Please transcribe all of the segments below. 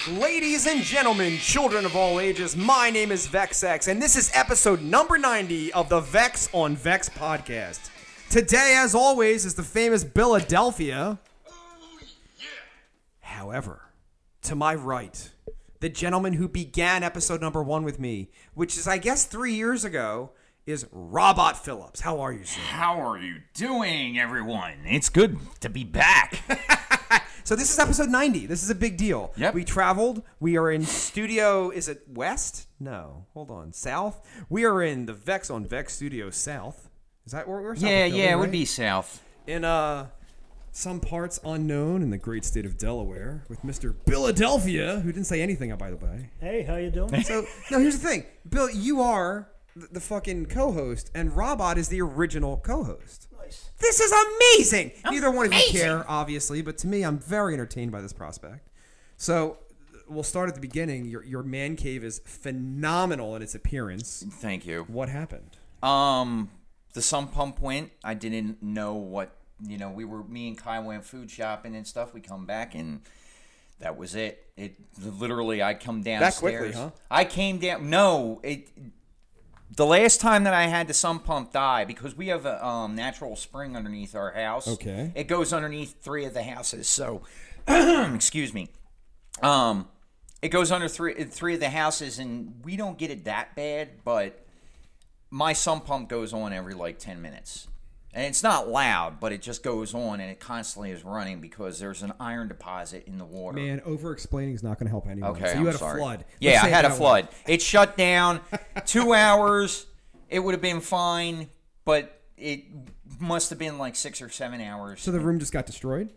Ladies and gentlemen, children of all ages, my name is VexX, and this is episode number 90 of the Vex on Vex podcast. Today, as always, is the famous Philadelphia. However, to my right, the gentleman who began episode number 1 with me, which is, I guess, 3 years ago, is Robot Phillips. How are you, sir? How are you doing, everyone? It's good to be back. So this is episode 90. This is a big deal. Yep. We traveled. We are in studio, is it west? No. Hold on. South? We are in the Vex on Vex Studio South. Is that where we're? Yeah, it would be south. In some parts unknown in the great state of Delaware with Mr. Philadelphia, who didn't say anything, by the way. Hey, how you doing? So, no, here's the thing. Bill, you are the fucking co-host, and Robot is the original co-host. Nice. This is amazing. Neither one of you care, obviously, but to me, I'm very entertained by this prospect. So, we'll start at the beginning. Your man cave is phenomenal in its appearance. Thank you. What happened? The sump pump went. I didn't know what, me and Kai went food shopping and stuff. We come back and that was it. It literally, I come downstairs. That quickly, huh? I came down. No, the last time that I had the sump pump die, because we have a natural spring underneath our house. Okay. It goes underneath 3 of the houses. So, excuse me. It goes under three of the houses, and we don't get it that bad, but my sump pump goes on every 10 minutes. And it's not loud, but it just goes on, and it constantly is running because there's an iron deposit in the water. Man, over-explaining is not going to help anyone. Okay, so you I'm had sorry. a flood. Yeah, I had a flood. It shut down 2 hours. It would have been fine, but it must have been 6 or 7 hours. So the room just got destroyed?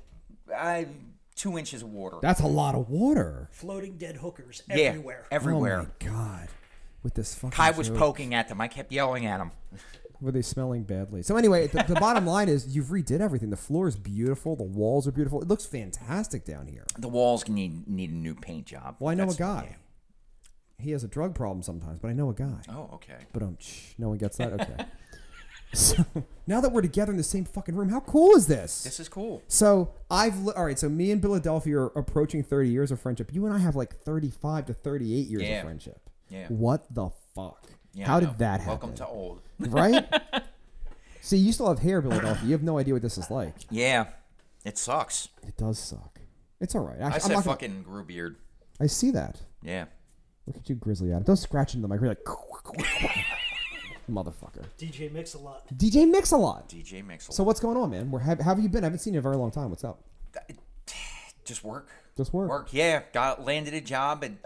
2 inches of water. That's a lot of water. Floating dead hookers Yeah, everywhere. everywhere. Oh, my God. With this fucking Kai was joke. poking at them. I kept yelling at him. Were they smelling badly? So anyway, the bottom line is you've redid everything. The floor is beautiful. The walls are beautiful. It looks fantastic down here. The walls need a new paint job. Well, I know a guy. He has a drug problem sometimes, but I know a guy. Oh, okay. But no one gets that? Okay. So now that we're together in the same fucking room, how cool is this? This is cool. So all right, so me and Philadelphia are approaching 30 years of friendship. You and I have 35 to 38 years of friendship. Yeah. What the fuck? Yeah, how did that happen? Welcome to old. Right? See, you still have hair, Philadelphia. You have no idea what this is like. Yeah. It sucks. It does suck. It's all right. Actually, I said fucking grew beard. I see that. Yeah. Look at you, Grizzly Adam. Don't scratch into the mic. You're like, motherfucker. DJ Mix-a-Lot. DJ Mix-a-Lot. DJ Mix-a-Lot. So what's going on, man? How have you been? I haven't seen you in a very long time. What's up? Just work. Just work. Work. Yeah. Landed a job and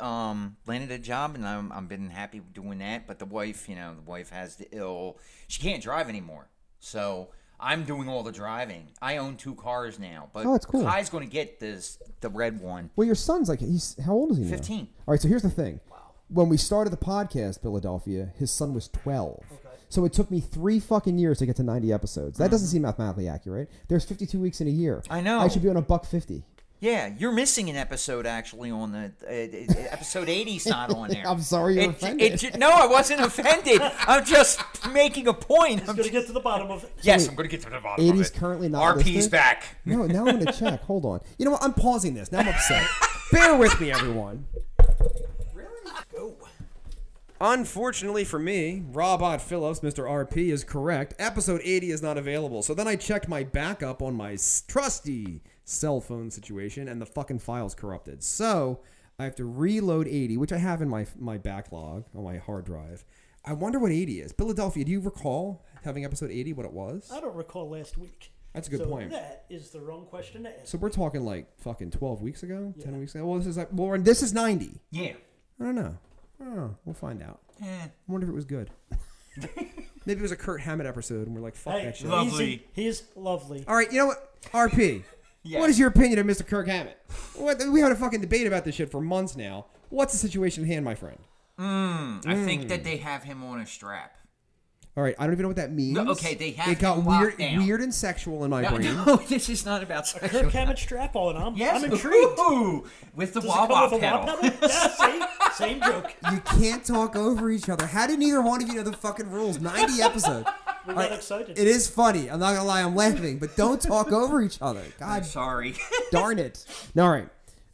I've been happy doing that. But the wife, the wife has the ill. She can't drive anymore. So I'm doing all the driving. I own 2 cars now. But that's cool. Kai's going to get the red one. Well, your son's how old is he now? 15. All right, so here's the thing. Wow. When we started the podcast, Philadelphia, his son was 12. Okay. So it took me 3 fucking years to get to 90 episodes. That doesn't seem mathematically accurate. There's 52 weeks in a year. I know. I should be on $1.50. Yeah, you're missing an episode actually on the episode 80's not on there. I'm sorry you're offended. No, I wasn't offended. I'm just making a point. I'm going to get to the bottom of it. Yes, I'm going to get to the bottom of it. 80's currently not RP's listed? back. No, now I'm going to check. Hold on. You know what? I'm pausing this. Now I'm upset. Bear with me, everyone. Really? Go. Unfortunately for me, Robot Phillips, Mr. RP, is correct. Episode 80 is not available. So then I checked my backup on my trusty cell phone situation, and the fucking file's corrupted. So I have to reload 80, which I have in my backlog on my hard drive. I wonder what 80 is. Philadelphia, do you recall having episode 80, what it was? I don't recall last week. That's a good point. That is the wrong question to ask. So we're talking fucking 12 weeks ago? Yeah. 10 weeks ago? Well, this is 90. Yeah. I don't know. We'll find out. I wonder if it was good. Maybe it was a Kurt Hammett episode, and we're like, fuck that shit. Lovely. He's lovely. All right, you know what? RP. Yes. What is your opinion of Mr. Kirk Hammett? We had a fucking debate about this shit for months now. What's the situation at hand, my friend? I think that they have him on a strap. All right, I don't even know what that means. No, okay, they have it got him weird and sexual in my brain. No, this is not about a Kirk Hammett strap on. I'm intrigued. Ooh, with the Does wah-wah it come with pedal. a wah pedal? Yeah, same joke. You can't talk over each other. How did neither one of you know the fucking rules? 90 episodes. We got excited. It is funny. I'm not going to lie. I'm laughing. But don't talk over each other. God. I'm sorry. Darn it. All right.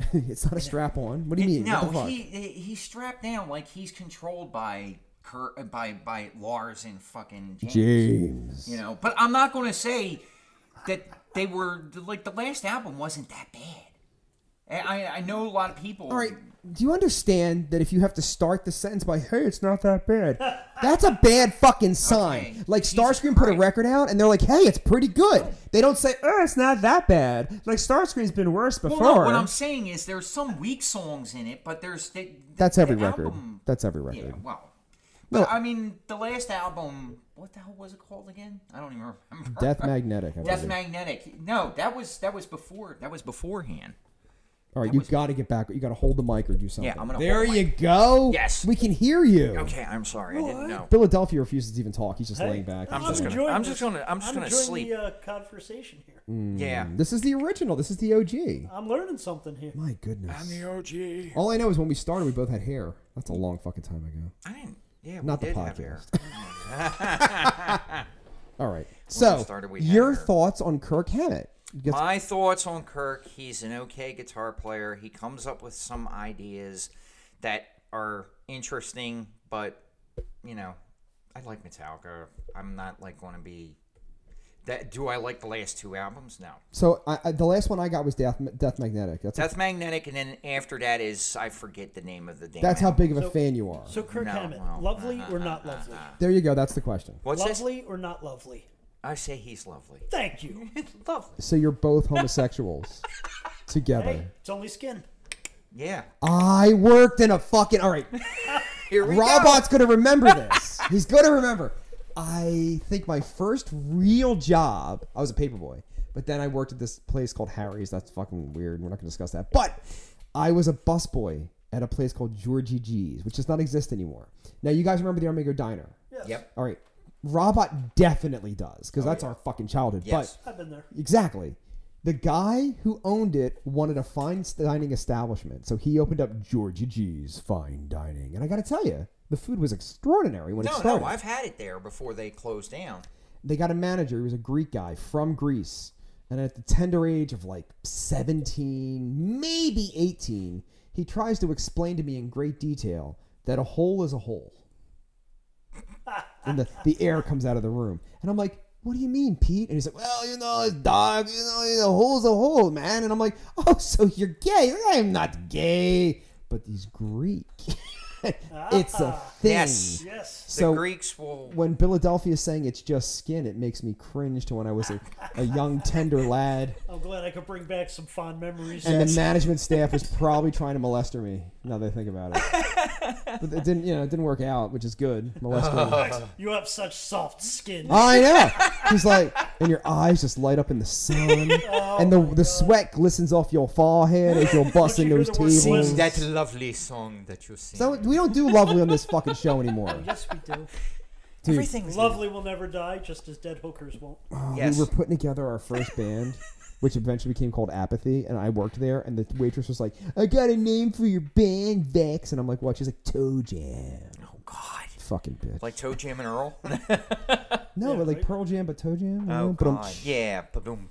It's not a strap on. What do you mean? No, What the fuck? he's strapped down like he's controlled by by Lars and fucking James. James. You know, but I'm not going to say that they were like the last album wasn't that bad. I know a lot of people. All right. Do you understand that if you have to start the sentence by "Hey, it's not that bad," that's a bad fucking sign. Okay. Like Jesus Starscream put a Christ. record out, and they're like, "Hey, it's pretty good." They don't say, "Oh, it's not that bad." Like Starscream's been worse before. Well, no, what I'm saying is there's some weak songs in it, but That's every the record. album- That's every Yeah, record. well. No. But, I mean, the last album, what the hell was it called again? I don't even remember. Death Magnetic. I Death believe. Magnetic. No, that was before. That was beforehand. All right, you got to get back. You got to hold the mic or do something. Yeah, I'm gonna There hold the you go. Yes. we can hear you. Okay, I'm sorry, I didn't know. Philadelphia refuses to even talk. He's just laying back. I'm He's just just gonna- enjoying I'm this. just gonna I'm enjoying enjoying sleep. the conversation here. Yeah. This is the original. This is the OG. I'm learning something here. My goodness. OG. All I know is when we started, we both had hair. That's a long fucking time ago. I didn't. Yeah, Not we the did have hair. podcast. All right. So, started, we had your hair. thoughts on Kirk Hammett? Gets- My thoughts on Kirk, he's an okay guitar player. He comes up with some ideas that are interesting, but, you know, I like Metallica. I'm not, like, going to be... Do I like the last two albums? No. So, the last one I got was Death Magnetic. That's Magnetic, and then after that is... I forget the name of the damn That's how album. big of a fan you are. So Kirk No, Hammett, well, lovely or not lovely? There you go. That's the question. What's this? Lovely or not lovely? I say he's lovely. Thank you. Lovely. So you're both homosexuals together. Hey, it's only skin. Yeah. I worked in a fucking... All right. Here we go. Robot's going to remember this. He's going to remember. I think my first real job, I was a paperboy, but then I worked at this place called Harry's. That's fucking weird. We're not going to discuss that. But I was a busboy at a place called Georgie G's, which does not exist anymore. Now, you guys remember the Armigo Diner? Yes. Yep. All right. Robot definitely does, because that's our fucking childhood. Yes. I've been there. But exactly. The guy who owned it wanted a fine dining establishment, so he opened up Georgie G's Fine Dining. And I got to tell you, the food was extraordinary when it started. No, I've had it there before they closed down. They got a manager. He was a Greek guy from Greece. And at the tender age of like 17, maybe 18, he tries to explain to me in great detail that a hole is a hole. And the air comes out of the room. And I'm like, what do you mean, Pete? And he's like, well, you know, it's dark. You know, a hole's a hole, man. And I'm like, oh, so you're gay. I'm not gay. But he's Greek. It's a thing. Yes. Yes. The So Greeks will... when Philadelphia is saying it's just skin, it makes me cringe to when I was a young, tender lad. I'm glad I could bring back some fond memories. And the management staff was probably trying to molest me. Now that I think about it, but it didn't. It didn't work out, which is good. Molester. You have such soft skin. I know. He's like, and your eyes just light up in the sun, and the sweat glistens off your forehead as you're busting hear those the word tables. sing that lovely song that you sing. So we don't do lovely on this fucking show anymore. Yes, we do. Dude, Everything's Lovely will never die, just as dead hookers won't. Yes. we were putting together our first band, which eventually became called Apathy, and I worked there, and the waitress was like, I got a name for your band, Vex. And I'm like, what? She's like, Toe Jam. Oh, God. Fucking bitch. Like Toe Jam and Earl? No, Yeah, but like right. Pearl Jam, but Toe Jam. you Oh, know? But I'm- God. Yeah. Ba-boom.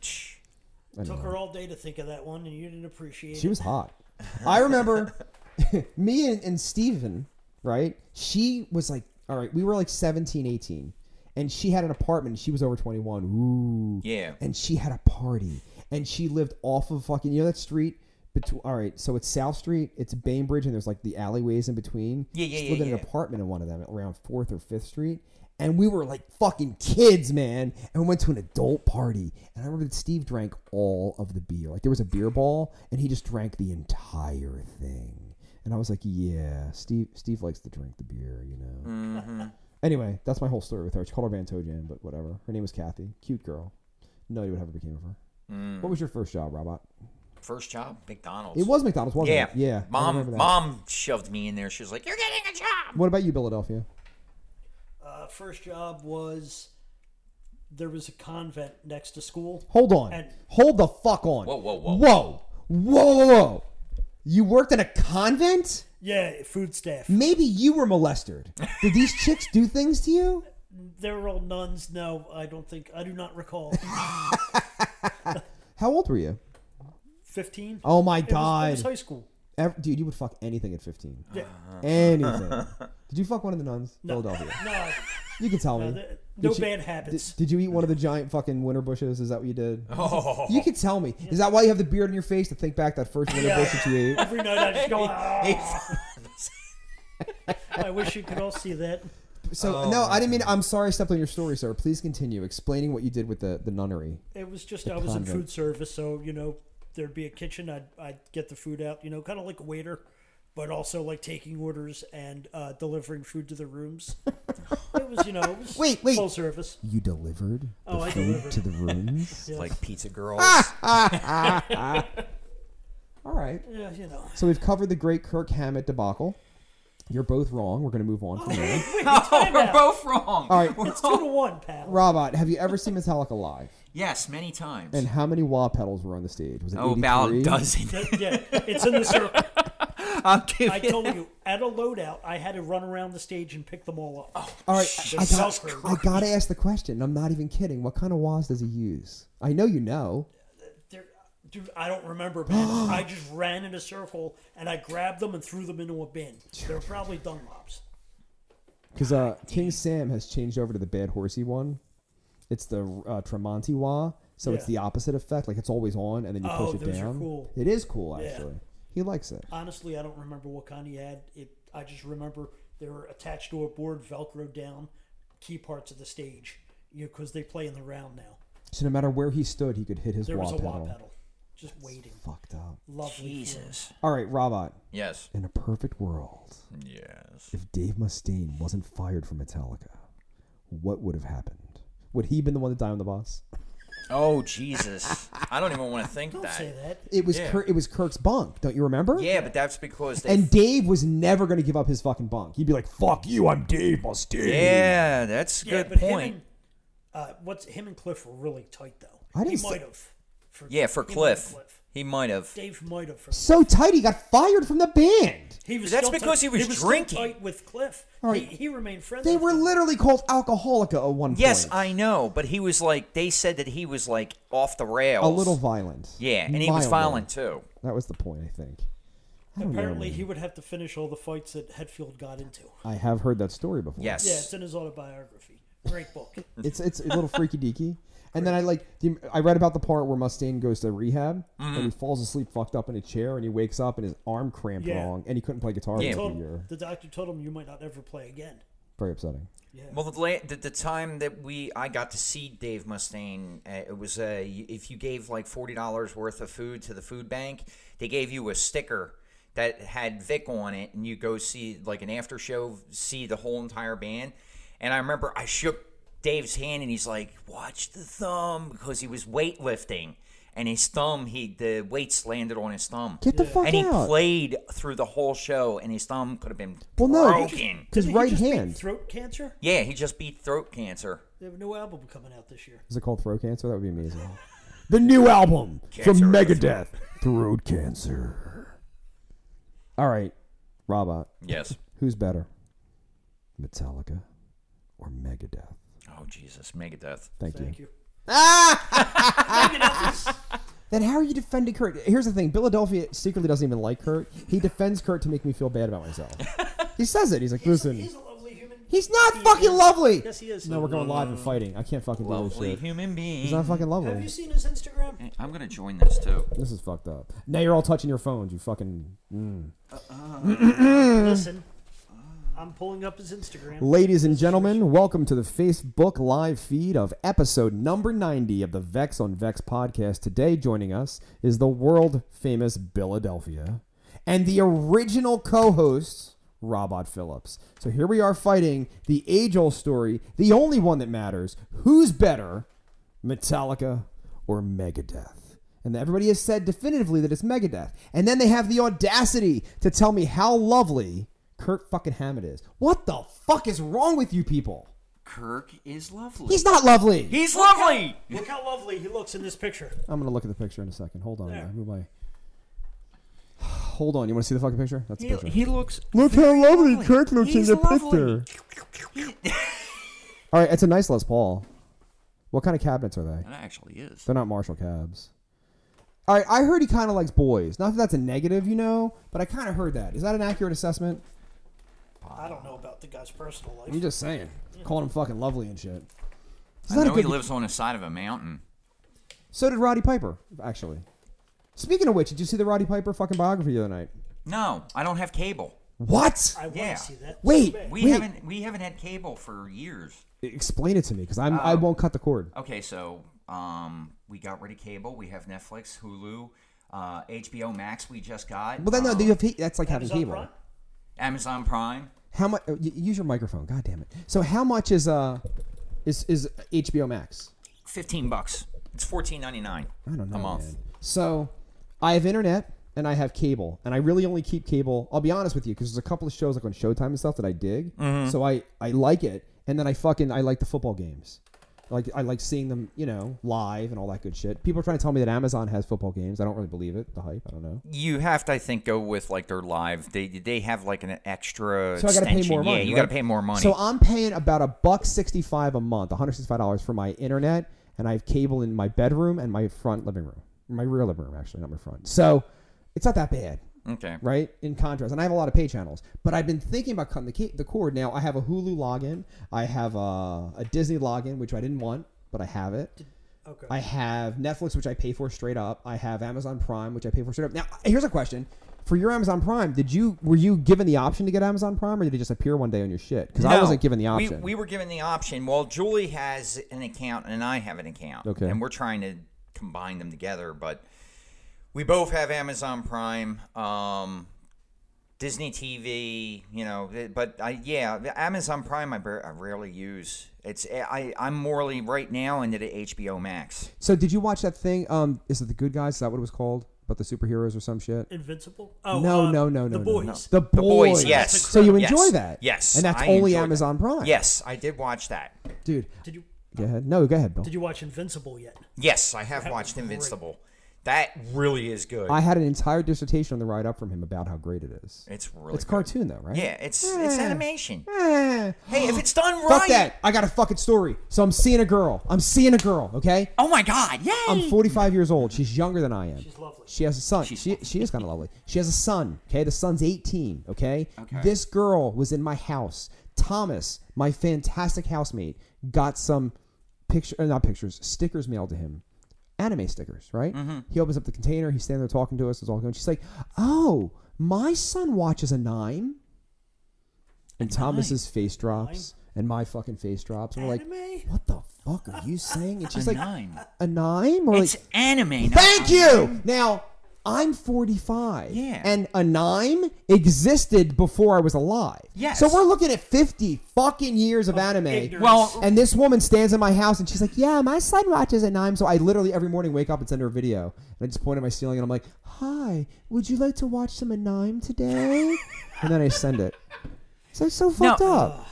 I Took know. her all day to think of that one, and you didn't appreciate She it. was hot. I remember me and Steven, right? She was like, all right, we were like 17, 18. And she had an apartment. She was over 21. Ooh. Yeah. And she had a party. And she lived off of fucking, you know that street? All right, so it's South Street. It's Bainbridge, and there's like the alleyways in between. Yeah, She lived in an apartment in one of them around 4th or 5th Street. And we were like fucking kids, man. And we went to an adult party. And I remember that Steve drank all of the beer. Like there was a beer ball, and he just drank the entire thing. And I was like, yeah, Steve likes to drink the beer, you know. Mm-hmm. Anyway, that's my whole story with her. She called her band Toe Jam, but whatever. Her name was Kathy. Cute girl. No idea what ever became of her. Mm. What was your first job, Robot? First job? McDonald's. It was McDonald's, wasn't Yeah. it? Yeah. I remember that. Mom shoved me in there. She was like, you're getting a job. What about you, Philadelphia? First job was there was a convent next to school. Hold on. And- Hold the fuck on. Whoa. Whoa. You worked in a convent? Yeah, food staff. Maybe you were molested. Did these chicks do things to you? They were all nuns. No, I don't think. I do not recall. How old were you? 15. Oh my It God. was high school. Dude, you would fuck anything at 15. Yeah. Anything. Did you fuck one of the nuns? No. Philadelphia. No. You can tell me. No Did you- bad habits. Did you eat one of the giant fucking winter bushes? Is that what you did? Oh. You can tell me. Is that why you have the beard in your face to think back that first winter bush that you ate? Every night I just go, I wish you could all see that. So no, I didn't mean. I'm sorry I stepped on your story, sir. Please continue explaining what you did with the nunnery. It was just, The I was in convent. food service, so, there'd be a kitchen. I'd get the food out, kind of like a waiter, but also like taking orders and delivering food to the rooms. It was, Wait. full service. You delivered the I food delivered. to the rooms. Yes. Like pizza girls. All right. Yeah, So we've covered the great Kirk Hammett debacle. You're both wrong. We're going to move on from there. Oh, we're both wrong. All right, It's 2-1, pal. Robot, have you ever seen Metallica live? Yes, many times. And how many wah pedals were on the stage? Was it 83? About a dozen. Yeah, it's in the circle. I'll give I you told you, at a loadout, I had to run around the stage and pick them all up. All right, I got to ask the question. I'm not even kidding. What kind of wahs does he use? I know you know. Dude, I don't remember, man. I just ran in a circle and I grabbed them and threw them into a bin. They were probably Dunlops. Because King Sam has changed over to the Bad Horsey one. It's the Tremonti wah, so it's the opposite effect. Like it's always on, and then you push it those down. are cool. It is cool, Yeah. actually. He likes it. Honestly, I don't remember what kind he had. I just remember they were attached to a board, Velcro down, key parts of the stage, because they play in the round now. So no matter where he stood, he could hit his There wah was a pedal. wah pedal, just waiting. Fucked up. Lovely. Jesus. All right, Robot. Yes. In a perfect world, Yes. if Dave Mustaine wasn't fired from Metallica, what would have happened? Would he been the one to die on the bus? Oh, Jesus. I don't even want to think Don't that. say that. It was Yeah. it was Kirk's bunk. Don't you remember? Yeah, but that's because they... And Dave was never going to give up his fucking bunk. He'd be like, "Fuck you, I'm Dave Mustaine." Yeah, that's a Yeah, good but point. him and Cliff were really tight, though. I didn't He say- might have. For He might have Cliff. He might have. Dave might have. So tight, he got fired from the band. He was That's still because tight. he was still drinking. tight with Cliff. All right. He remained friends. They with were him. literally called Alcoholica at one Yes, point. I know, but he was like, they said that he was like off the rails. A little violent. Yeah, and he was Mildly. violent too. That was the point, I think. I don't know, Apparently, man. he would have to finish all the fights that Hetfield got into. I have heard that story before. Yes. Yeah, it's in his autobiography. Great book. It's a little freaky deaky. And then I read about the part where Mustaine goes to rehab and he falls asleep fucked up in a chair and he wakes up and his arm cramped Yeah. wrong and he couldn't play guitar Yeah. for a year. The doctor told him you might not ever play again. Very upsetting. Yeah. Well, the time that I got to see Dave Mustaine, it was if you gave like $40 worth of food to the food bank, they gave you a sticker that had Vic on it, and you go see like an after show, see the whole entire band. And I remember I shook Dave's hand, and he's like, "Watch the thumb," because he was weightlifting, and his thumb, the weights landed on his thumb. Get the fuck And he out. played through the whole show, and his thumb could have been Well, no, broken. his Didn't he right just beat hand. Throat cancer. Yeah, he just beat throat cancer. They have a new album coming out this year. Is it called Throat Cancer? That would be amazing. The new album Cancer from of the Megadeth, Throat Cancer. All right, Robot. Yes. Who's better, Metallica or Megadeth? Oh, Jesus. Megadeth. Thank Thank you. you. Then how are you defending Kurt? Here's the thing. Philadelphia secretly doesn't even like Kurt. He defends Kurt to make me feel bad about myself. He says it. He's like, listen, He's a lovely human. he's not He fucking is. lovely. Yes, he is. No, we're going live and fighting. I can't fucking do this Lovely shit. human being. He's not fucking Have you lovely. seen his Instagram? I'm going to join this, too. This is fucked up. Now you're all touching your phones. You fucking... Listen, I'm pulling up his Instagram. Ladies and gentlemen, welcome to the Facebook live feed of episode number 90 of the Vex on Vex podcast. Today joining us is the world famous Philadelphia and the original co-host, Robot Phillips. So here we are fighting the age-old story, the only one that matters. Who's better, Metallica or Megadeth? And everybody has said definitively that it's Megadeth. And then they have the audacity to tell me how lovely Kirk fucking Hammett is. What the fuck is wrong with you people? Kirk is lovely. He's not lovely. He's lovely! Look how lovely he looks in this picture. I'm gonna look at the picture in a second. Hold on. There. I move my... Hold on. You want to see the fucking picture? That's the picture. He looks... Look how lovely Kirk looks He's in the lovely. picture. All right, it's a nice Les Paul. What kind of cabinets are they? That actually is. They're not Marshall cabs. All right, I heard he kind of likes boys. Not that that's a negative, but I kind of heard that. Is that an accurate assessment? I don't know about the guy's personal life. I'm just saying. Calling him fucking lovely and shit. I know he lives on the side of a mountain. So did Roddy Piper, actually. Speaking of which, did you see the Roddy Piper fucking biography the other night? No, I don't have cable. What? I want Yeah. to see that. Wait. So bad. We haven't had cable for years. Explain it to me, because I won't cut the cord. Okay, so we got rid of cable. We have Netflix, Hulu, HBO Max. We just got. Well, then no, that's like having Amazon cable. Prime? Amazon Prime. How much? Use your microphone. God damn it. So how much is HBO Max? $15. It's $14.99. I don't know, a month. man. So I have internet and I have cable, and I really only keep cable. I'll be honest with you, because there's a couple of shows like on Showtime and stuff that I dig. So I like it, and then I like the football games. Like I like seeing them, live and all that good shit. People are trying to tell me that Amazon has football games. I don't really believe it. The hype, I don't know. You have to, I think, go with like their live. They have like an extra. So I got to pay more money. Yeah, you right? got to pay more money. So I'm paying about $165 a month, $165 for my internet, and I have cable in my bedroom and my front living room, my rear living room actually, not my front. So it's not that bad. Okay. Right? In contrast. And I have a lot of pay channels. But I've been thinking about cutting the cord. Now, I have a Hulu login. I have a Disney login, which I didn't want, but I have it. Okay. I have Netflix, which I pay for straight up. I have Amazon Prime, which I pay for straight up. Now, here's a question. For your Amazon Prime, were you given the option to get Amazon Prime, or did it just appear one day on your shit? Because I wasn't given the option. We were given the option. Well, Julie has an account and I have an account. Okay. And we're trying to combine them together, but we both have Amazon Prime, Disney TV, but Amazon Prime I rarely use. I'm morally right now into the HBO Max. So did you watch that thing? Is it The Good Guys? Is that what it was called? About the superheroes or some shit? Invincible? Oh, no. The Boys. The Boys, yes. So you enjoy that? Yes. And that's only Amazon Prime? Yes, I did watch that. Dude. Did you? Go ahead. No, go ahead, Bill. Did you watch Invincible yet? Yes, I have watched Invincible. That really is good. I had an entire dissertation on the ride up from him about how great it is. It's really It's good. cartoon though, right? Yeah, it's animation. Hey, if it's done right. Fuck that. I got a fucking story. So I'm seeing a girl, okay? Oh my God, yay! I'm 45 years old. She's younger than I am. She's lovely. She has a son. She is kind of lovely. She has a son, okay? The son's 18, okay? This girl was in my house. Thomas, my fantastic housemate, got some stickers mailed to him. Anime stickers, right? He opens up the container. He's standing there talking to us. It's all going. She's like, "Oh, my son watches Anime." And Thomas's face drops, and my fucking face drops, and we're like, "What the fuck are you saying?" And she's like, "Anime?" Or it's anime. Thank you. Now I'm 45. Yeah. And Anime existed before I was alive. Yes. So we're looking at 50 fucking years of anime. ignorance. Well, And this woman stands in my house and she's like, "Yeah, my son watches Anime." So I literally every morning wake up and send her a video. And I just point at my ceiling and I'm like, "Hi, would you like to watch some Anime today?" And then I send it. So it's so fucked up.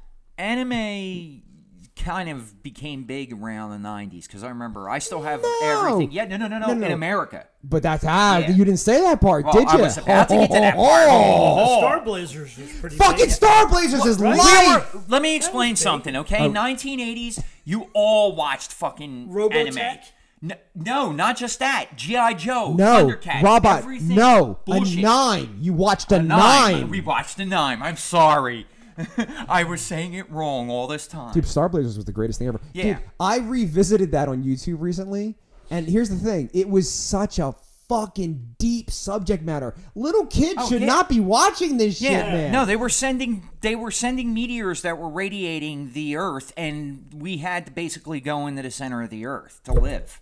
Anime kind of became big around the 90s because I remember I still have everything. Yeah, no. In America. But that's Yeah. you didn't say that part, Well, did you? I was about to get to that part. Star Blazers was pretty Fucking big. Star Blazers is right? life. Let me explain something, okay? 1980s, you all watched fucking Robotech? anime. No, not just that. G.I. Joe, No, Thundercats, Robot. everything. No, Bullshit. a 9. You watched a Nine. 9. We watched a 9. I'm sorry. I was saying it wrong all this time. Dude, Star Blazers was the greatest thing ever. Yeah. Dude, I revisited that on YouTube recently, and here's the thing. It was such a fucking deep subject matter. Little kids should not be watching this shit, man. No, they were sending meteors that were radiating the Earth, and we had to basically go into the center of the Earth to live.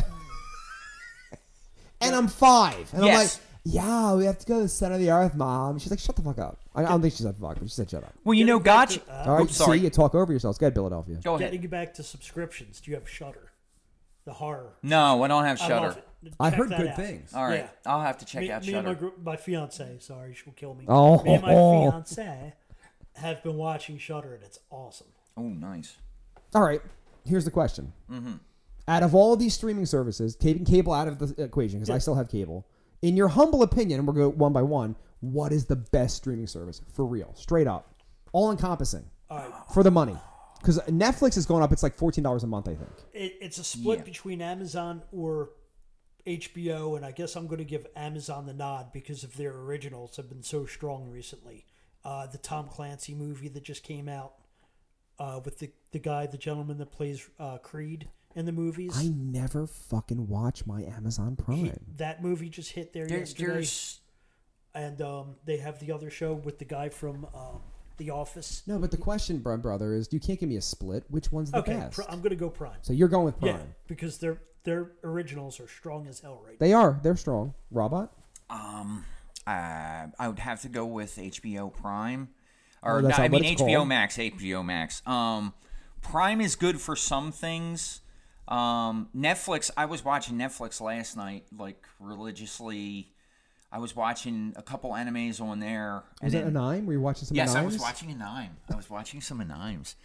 And I'm 5. And I'm like, Yes. "Yeah, we have to go to the center of the earth, Mom." She's like, "Shut the fuck up." I don't think she said fuck, but she said shut up. Well, you know, God. All right, sorry. see, you talk over yourselves. Go ahead, Philadelphia. Go ahead. Getting back to subscriptions, do you have Shudder? The horror. No, I don't have I Shudder. love it. I Check heard that good out. things. All right, Yeah. I'll have to check out Me and Shudder. my fiance, sorry, she'll kill me. Oh. Me and my fiance have been watching Shudder, and it's awesome. Oh, nice. All right, here's the question. Out of all these streaming services, taking cable out of the equation, because I still have cable, in your humble opinion, and we'll go one by one, what is the best streaming service? For real, straight up. All encompassing. All right. For the money. Because Netflix is going up, it's like $14 a month, I think. It's a split between Amazon or HBO, and I guess I'm going to give Amazon the nod because of their originals have been so strong recently. The Tom Clancy movie that just came out with the gentleman that plays Creed in the movies. I never fucking watch my Amazon Prime. That movie just hit there yesterday. And they have the other show with the guy from The Office. No, but the question, brother, is you can't give me a split. Which one's the best? I'm going to go Prime. So you're going with Prime. Yeah, because their originals are strong as hell right now. They are. They're strong. Robot? I would have to go with HBO Prime. Or that's no, not what it's HBO called. Max. HBO Max. Prime is good for some things. Netflix. I was watching Netflix last night, like religiously. I was watching a couple animes on there. Was it Anime? Were you watching some Yes, Animes? I was watching Anime. I was watching some Animes.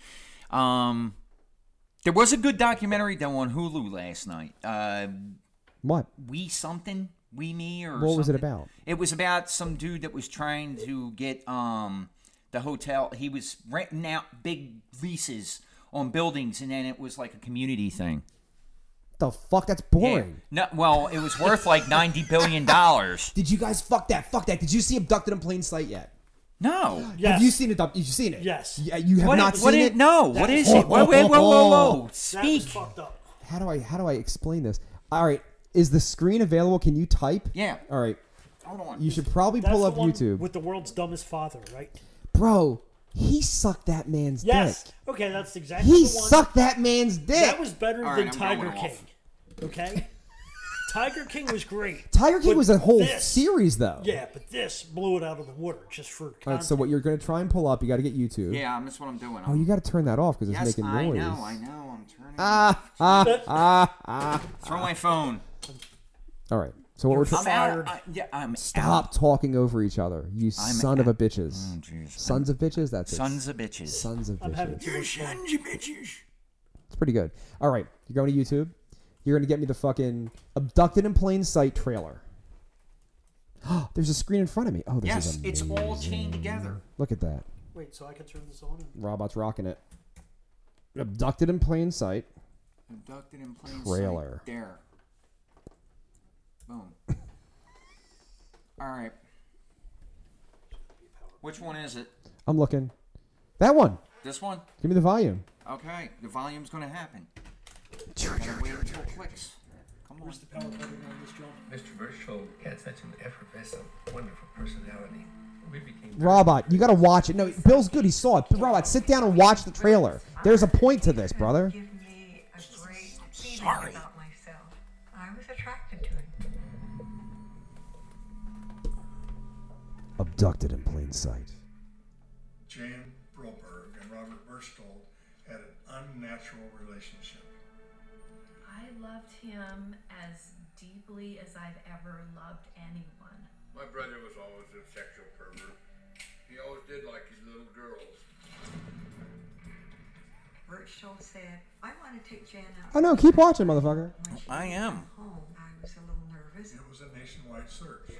There was a good documentary though on Hulu last night. What? We Me or What was it something. about? It was about some dude that was trying to get the hotel. He was renting out big leases on buildings, and then it was like a community thing. The fuck? That's boring. No, well, it was worth like $90 billion. Did you guys fuck that? Fuck that. Did you see Abducted in Plain Sight yet? No. Yes. Have you seen it? You've seen it? Yes. Yeah, you have not seen it? No. What is it? Wait, whoa. That Speak. was fucked up. How do I explain this? All right. Is the screen available? Can you type? Yeah. All right. Hold on. You should probably That's pull the up one YouTube. with the world's dumbest father, right? Bro, he sucked that man's Yes. dick. Okay, that's exactly He the one. sucked that man's dick. That was better All than right, I'm Tiger going King. off. Okay? Tiger King was great. Tiger King But was a whole this- series, though. Yeah, but this blew it out of the water just for content. All right, so what you're going to try and pull up, you got to get YouTube. Yeah, that's what I'm doing. Oh, you got to turn that off because it's yes, making I noise. know. I'm turning. Throw my phone. All right. So what we're You're trying. fired. I'm Stop talking over each other, you son of a bitches. Oh, jeez. Sons of bitches. That's it. Sons of bitches. Sons of I'm having bitches. too much fun. Sons of bitches. It's pretty good. All right, you're going to YouTube. You're going to get me the fucking Abducted in Plain Sight trailer. There's a screen in front of me. Oh, this Yes, is it's amazing. all chained together. Look at that. Wait, so I can turn this on? Robot's rocking it. Abducted in Plain Sight. Abducted in plain Trailer. sight. There. Boom. All right. Which one is it? I'm looking. That one. This one? Give me the volume. Okay. The volume's going to happen. Gotta wait until it clicks. Come on. Where's the power button on this, John? Mr. Birchall had such an effervescent, wonderful personality. We became Robot, you got to watch it. No, Bill's good. He saw it. Robot, sit down and watch the trailer. There's a point to this, brother. Give me a great feeling about myself. I was attracted to him. Abducted in Plain Sight. Jan Broberg and Robert Birchall had an unnatural relationship. I loved him as deeply as I've ever loved anyone. My brother was always a sexual pervert. He always did like his little girls. Birchall said, I want to take Jan out. Oh, no, keep watching, motherfucker. When she I am. came home, I was a little nervous. It was a nationwide search.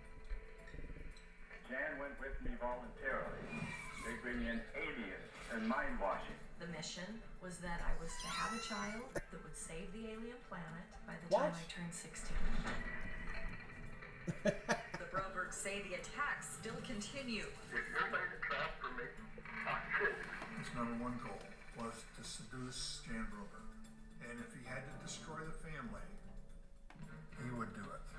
Jan went with me voluntarily. They bring in aliens and mind washing. The mission was that I was to have a child that would save the alien planet by the time I turned 16. The Brobergs say the attacks still continue. If you're going to trap or make toxic, His number one goal was to seduce Jan Broberg. And if he had to destroy the family, he would do it.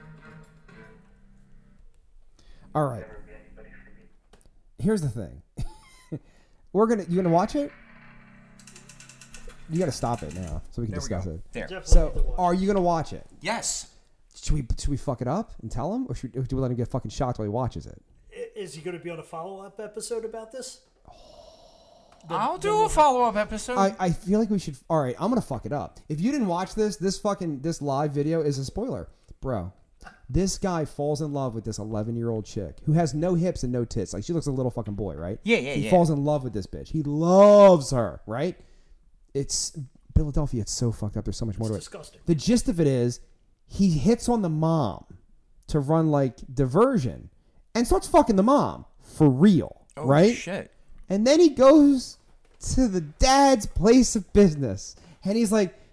All right. never be anybody for me. Here's the thing. You gonna watch it? You gotta stop it now so we can There we discuss go. it. There. Definitely need to So, watch. are you gonna watch it? Yes. Should we fuck it up and tell him, or do we let him get fucking shocked while he watches it? Is he going to be on a follow-up episode about this? I'll do a follow-up episode. I feel like we should. All right, I'm gonna fuck it up. If you didn't watch this live video is a spoiler, bro. This guy falls in love with this 11-year-old chick who has no hips and no tits. Like, she looks like a little fucking boy, right? Yeah. He falls in love with this bitch. He loves her, right? It's Philadelphia. It's so fucked up. There's so much more to it. Disgusting. The gist of it is, he hits on the mom to run like diversion and starts fucking the mom for real, Oh, right? shit. And then he goes to the dad's place of business and he's like,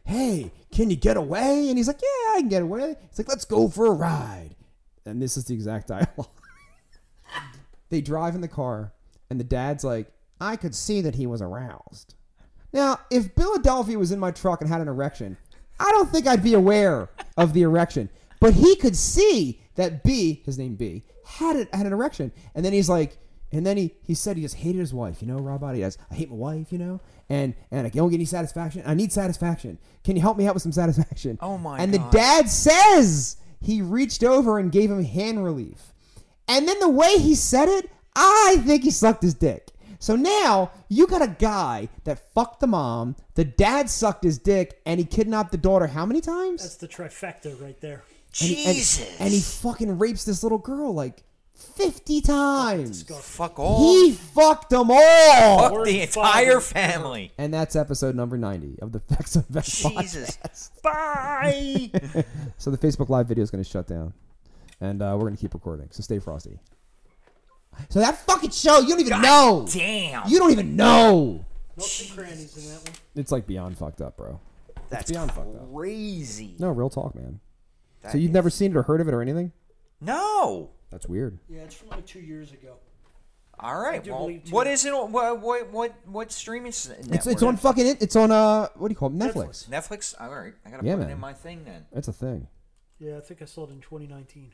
hey, can you get away? And he's like, yeah, I can get away. He's like, let's go for a ride. And this is the exact dialogue. They drive in the car, and the dad's like, I could see that he was aroused. Now, if Philadelphia was in my truck and had an erection, I don't think I'd be aware of the erection. But he could see that B, his name B, had an erection. And then he's like, and then he said he just hated his wife. You know, Rob Body does. I hate my wife, you know, and I don't get any satisfaction. I need satisfaction. Can you help me out with some satisfaction? Oh, my And God. the dad says he reached over and gave him hand relief. And then the way he said it, I think he sucked his dick. So now you got a guy that fucked the mom, the dad sucked his dick, and he kidnapped the daughter how many times? That's the trifecta right there. Jesus. And he fucking rapes this little girl like 50 times. Fuck all. He fucked them all. Fuck Word the entire father. family. And that's episode number 90 of the Vex of Vex Jesus. podcast. Bye. So the Facebook Live video is going to shut down. And we're going to keep recording. So stay frosty. So that fucking show, you don't even know. Damn. You don't even know. Nooks and crannies in that one. It's like beyond fucked up, bro. That's beyond fucked up. crazy. No, real talk, man. That So you've is- never seen it or heard of it or anything? No. That's weird. Yeah, it's from like 2 years ago. All right. do Well, believe too. what is it? On, what streaming network? It's on fucking it's on what do you call it? Netflix. Netflix. All right. I gotta Yeah, put man. it in my thing then. It's a thing. Yeah, I think I saw it in 2019.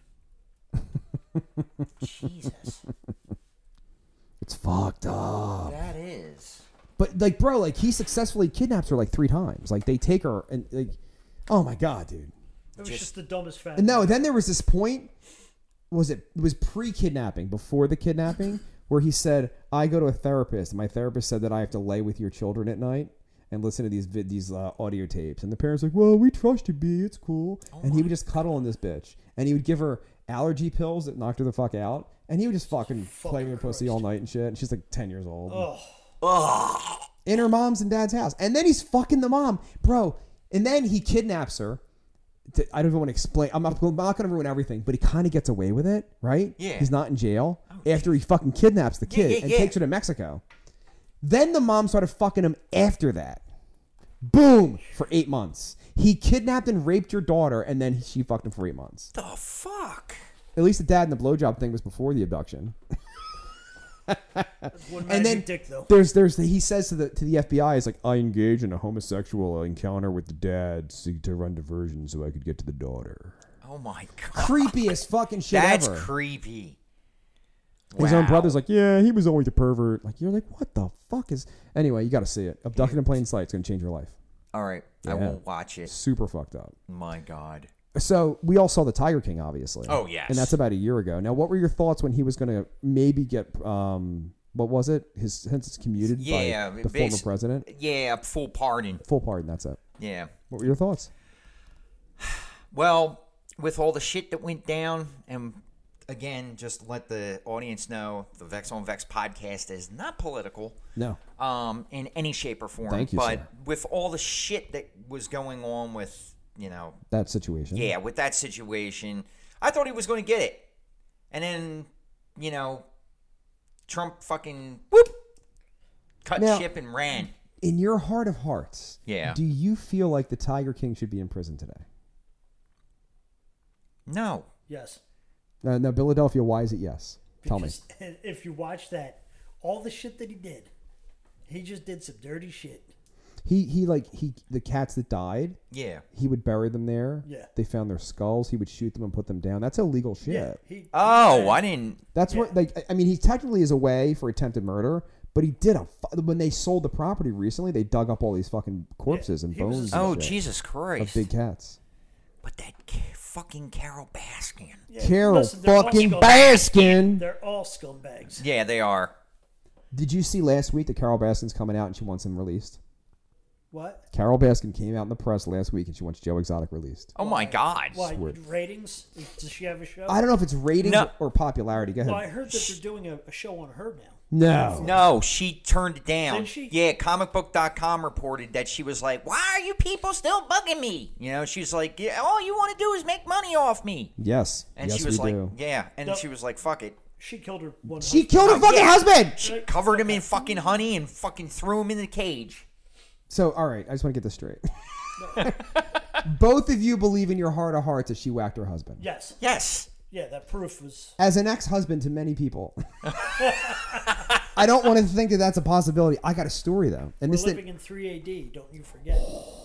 Jesus. It's fucked up. That is. But like, bro, like he successfully kidnaps her like 3 times. Like they take her and like, oh my god, dude. It was just the dumbest fact. And no, then there was this point. It was pre-kidnapping, before the kidnapping, where he said, "I go to a therapist, and my therapist said that I have to lay with your children at night and listen to these audio tapes." And the parents like, "Well, we trust you, B. It's cool." And he would just cuddle on this bitch, and he would give her allergy pills that knocked her the fuck out, and he would just fucking play with her pussy all night and shit. And she's like 10 years old. In her mom's and dad's house, and then he's fucking the mom, bro. And then he kidnaps her. I don't even want to explain. I'm not going to ruin everything, but he kind of gets away with it, right? Yeah. He's not in jail after he fucking kidnaps the kid and takes her to Mexico. Then the mom started fucking him after that. Boom! For 8 months. He kidnapped and raped your daughter, and then she fucked him for 8 months. The fuck? At least the dad and the blowjob thing was before the abduction. One And then magic dick, though. there's he says to the FBI, he's like, I engaged in a homosexual encounter with the dad to run diversion so I could get to the daughter. Oh my god. Creepiest fucking shit That's ever. creepy. His own Wow. brother's like, yeah, he was always a pervert. Like, you're like, what the fuck is... Anyway, you got to see it. Abducted in Plain Sight. It's going to change your life. All right. I Yeah. won't watch it. Super fucked up. My god. So we all saw the Tiger King, obviously. Oh, yes. And that's about a year ago. Now, what were your thoughts when he was going to maybe get... what was it? His sentence commuted Yeah. by the former president? Yeah, full pardon. Full pardon, that's it. Yeah. What were your thoughts? Well, with all the shit that went down, and again, just let the audience know, the Vex on Vex podcast is not political. No. In any shape or form. Thank you, But sir. with all the shit that was going on with, you know, That situation. yeah, with that situation, I thought he was going to get it. And then, you know, Trump fucking whoop, cut Now- ship and ran. In your heart of hearts, Yeah. do you feel like the Tiger King should be in prison today? No. Yes. No, Philadelphia, why is it yes? Tell me. Because if you watch that, all the shit that he just did some dirty shit. The cats that died, Yeah. he would bury them there. Yeah. They found their skulls. He would shoot them and put them down. That's illegal shit. Yeah. Oh, I didn't. That's what, like, I mean, he technically is away for attempted murder, but he did when they sold the property recently, they dug up all these fucking corpses and he was a- bones. and Oh, shit Jesus of Christ. big cats. But that fucking Carol Baskin. Yeah, Carol listen, they're all fucking scumbags. Baskin. They're all scumbags. Yeah, they are. Did you see last week that Carol Baskin's coming out and she wants him released? What? Carol Baskin came out in the press last week and she wants Joe Exotic released. Oh my God. Why? Swear. Ratings? Does she have a show? I don't know if it's ratings No. or popularity. Go ahead. Well, I heard that they're doing a show on her now. No. No, she turned it down. Did she? Yeah, comicbook.com reported that she was like, why are you people still bugging me? You know, she's like, yeah, all you want to do is make money off me. Yes. And yes, she was we like, do. yeah. And No. she was like, fuck it. She killed her one. She husband. killed her fucking Yeah. husband. She covered him in fucking honey and fucking threw him in the cage. So, all right, I just want to get this straight. Both of you believe in your heart of hearts that she whacked her husband. Yes. Yes. Yeah, that proof was. As an ex-husband to many people, I don't want to think that that's a possibility. I got a story though, and We're this living in 3 AD. Don't you forget.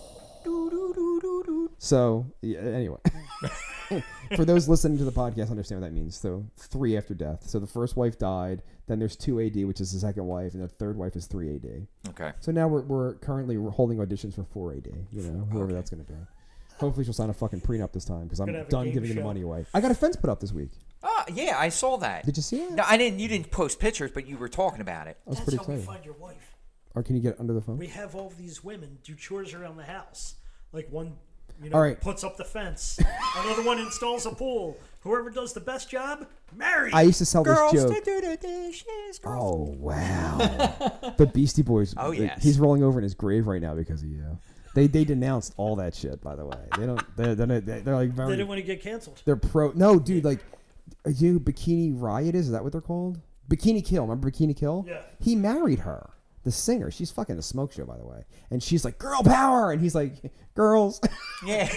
So yeah, anyway, for those listening to the podcast, understand what that means. So 3 after death. So the first wife died. Then there's 2 AD, which is the second wife, and the third wife is 3 AD. Okay. So now we're currently holding auditions for 4 AD. You know, whoever that's going to be. Hopefully she'll sign a fucking prenup this time because I'm Gonna have a done game giving the show. money away. I got a fence put up this week. Yeah, I saw that. Did you see it? No, I didn't. You didn't post pictures, but you were talking about it. I was That's pretty how we excited. find your wife. Or can you get it under the phone? We have all these women do chores around the house. Like one, All right. puts up the fence. Another one installs a pool. Whoever does the best job, married. I used to sell Girls this joke. to do the dishes. Oh wow! The Beastie Boys. Oh, yes. He's rolling over in his grave right now because of you. They denounced all that shit. By the way, they don't. They're like very. They didn't want to get canceled. They're pro. No, dude. Like, you know, Bikini Riot is that what they're called? Bikini Kill. Remember Bikini Kill? Yeah. He married her, the singer. She's fucking a smoke show, by the way. And she's like, girl power, and he's like, girls. Yeah.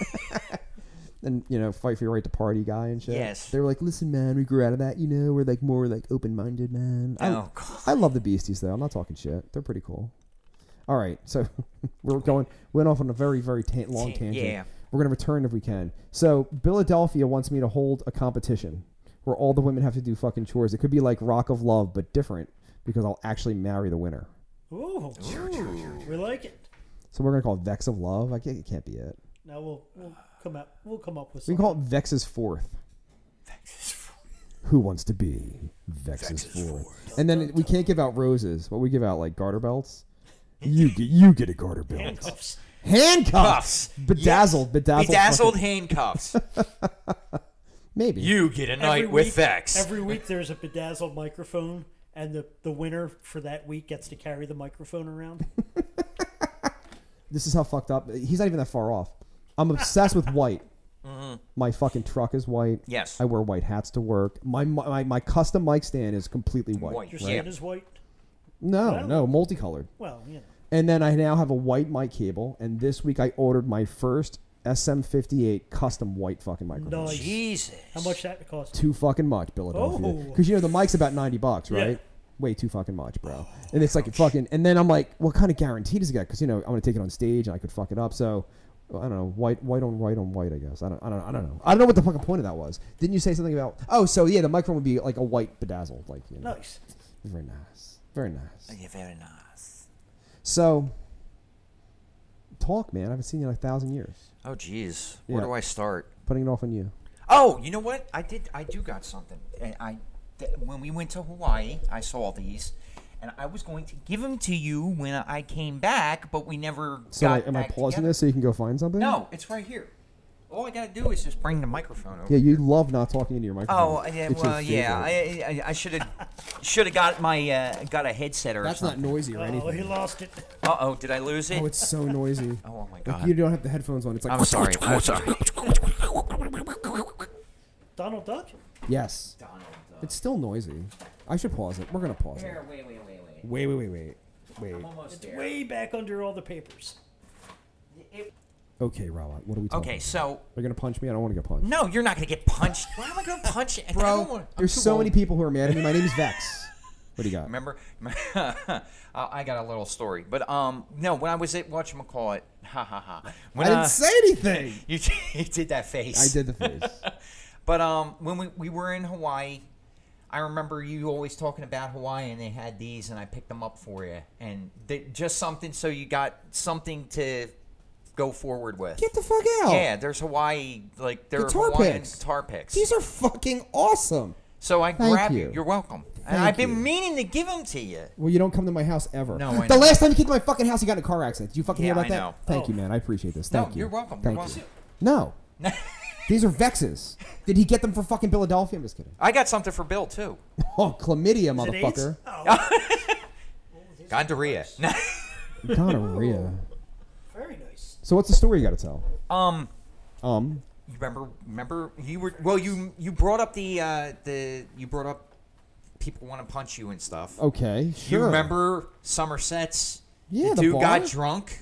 And you know, fight for your right to party guy and shit. Yes. They were like, listen, man, we grew out of that. You know, we're like more like open minded, man. Oh, God. I love the Beasties though. I'm not talking shit. They're pretty cool. All right, so went off on a very very long tangent. Yeah. We're gonna return if we can. So Philadelphia wants me to hold a competition where all the women have to do fucking chores. It could be like Rock of Love, but different because I'll actually marry the winner. Ooh. We like it. So we're gonna call it Vex of Love. It can't be it. Now we'll come up with We something. can call it Vex's Fourth. Who wants to be Vex's Fourth? And then we can't give out roses, but we give out like garter belts. You get a garter belt. Handcuffs. Handcuffs. Bedazzled Bedazzled fucking- handcuffs. Maybe. You get a night Every with week- Vex. Every week there's a bedazzled microphone, and the winner for that week gets to carry the microphone around. This is how fucked up. He's not even that far off. I'm obsessed with white. My fucking truck is white. Yes. I wear white hats to work. My custom mic stand is completely white. Your Yeah. stand is white. No, multicolored. Well, you know. And then I now have a white mic cable. And this week I ordered my first SM58 custom white fucking microphone. Nice. Jesus. How much that cost? Too fucking much, Philadelphia. Oh. Because you know the mic's about $90, right? Yeah. Way too fucking much, bro. And it's like fucking. And then I'm like, what kind of guarantee does it get? Because you know I'm gonna take it on stage and I could fuck it up. So I don't know, white on white. I guess I don't know. I don't know what the fucking point of that was. Didn't you say something about? Oh, so yeah, the microphone would be like a white bedazzled, like you know. Nice. Very nice. Very nice. Yeah, very nice. So talk, man. I haven't seen you in 1,000 years. Oh, jeez. Where Yeah. do I start? Putting it off on you. Oh, you know what? I do got something. And when we went to Hawaii, I saw these, and I was going to give them to you when I came back, but we never So got am I back pausing together. this so you can go find something? No, it's right here. All I gotta do is just bring the microphone over. Yeah, you love not talking into your microphone. Oh, yeah, It's your well, yeah. favorite. I should have got my got a headset or That's not something. noisy or Oh, anything. he lost it. Uh-oh, did I lose it? Oh, it's so noisy. Oh, my Like, God. you don't have the headphones on. It's like I'm sorry. I'm sorry. Donald Duck? Yes. It's still noisy. I should pause it. We're gonna pause it. Wait. Almost there. Way back under all the papers. Okay, Robot. What are we talking? Okay, about? so They're gonna punch me. I don't want to get punched. no, you're not gonna get punched. Why am I gonna punch you? I don't Bro, wanna- I'm there's too so old. many people who are mad at me. My name is Vex. What do you got? Remember? I got a little story, but no. When I was at whatchamacallit, ha ha ha. When, I didn't say anything. You did that face. I did the face. But when we were in Hawaii, I remember you always talking about Hawaii, and they had these, and I picked them up for you, and just something so you got something to go forward with. Get the fuck out. Yeah, there's Hawaii, like there are Guitar Hawaiian picks. guitar picks. These are fucking awesome. So I Thank grabbed you. you. You're welcome. And Thank I've been you. meaning to give them to you. Well, you don't come to my house ever. No, I The know. last time you came to my fucking house, you got in a car accident. Did you fucking Yeah, hear about I that? know. Thank Oh. you, man. I appreciate this. No, Thank you. you're welcome. Thank You're you. welcome. No. These are Vexes. Did he get them for fucking Philadelphia? I'm just kidding. I got something for Bill too. Oh, chlamydia, Is it AIDS? motherfucker. Oh, Gonorrhea. Gonorrhea. very nice. So what's the story you got to tell? You remember you were you brought up you brought up people want to punch you and stuff. Okay, sure. You remember Somerset's? Yeah, the the dude bar? got drunk,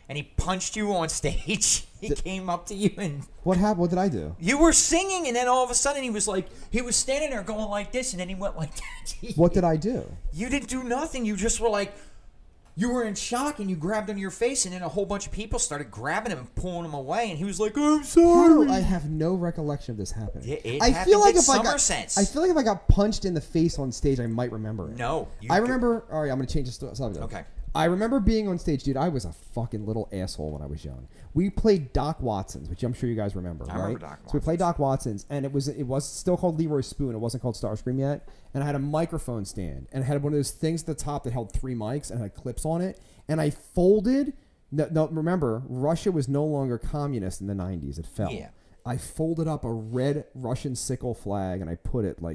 and he punched you on stage. He came up to you and What happened? What did I do? you were singing, and then all of a sudden he was standing there going like this, and then he went like that. What did I do? You didn't do nothing. You just were like, you were in shock, and you grabbed onto your face, and then a whole bunch of people started grabbing him and pulling him away, and he was like, "I'm sorry." I have no recollection of this happening. Yeah, it I happened feel like at if I got, Somerset's. I feel like if I got punched in the face on stage, I might remember it. No, I remember. All right, I'm gonna change the subject. Okay. I remember being on stage, dude. I was a fucking little asshole when I was young. We played Doc Watson's, which I'm sure you guys remember, right? remember Doc So we played Doc Watson's, and it was still called Leroy Spoon. It wasn't called Starscream yet. And I had a microphone stand, and it had one of those things at the top that held 3 mics and had clips on it. And I folded. No, remember, Russia was no longer communist in the 90s. It fell. Yeah. I folded up a red Russian sickle flag, and I put it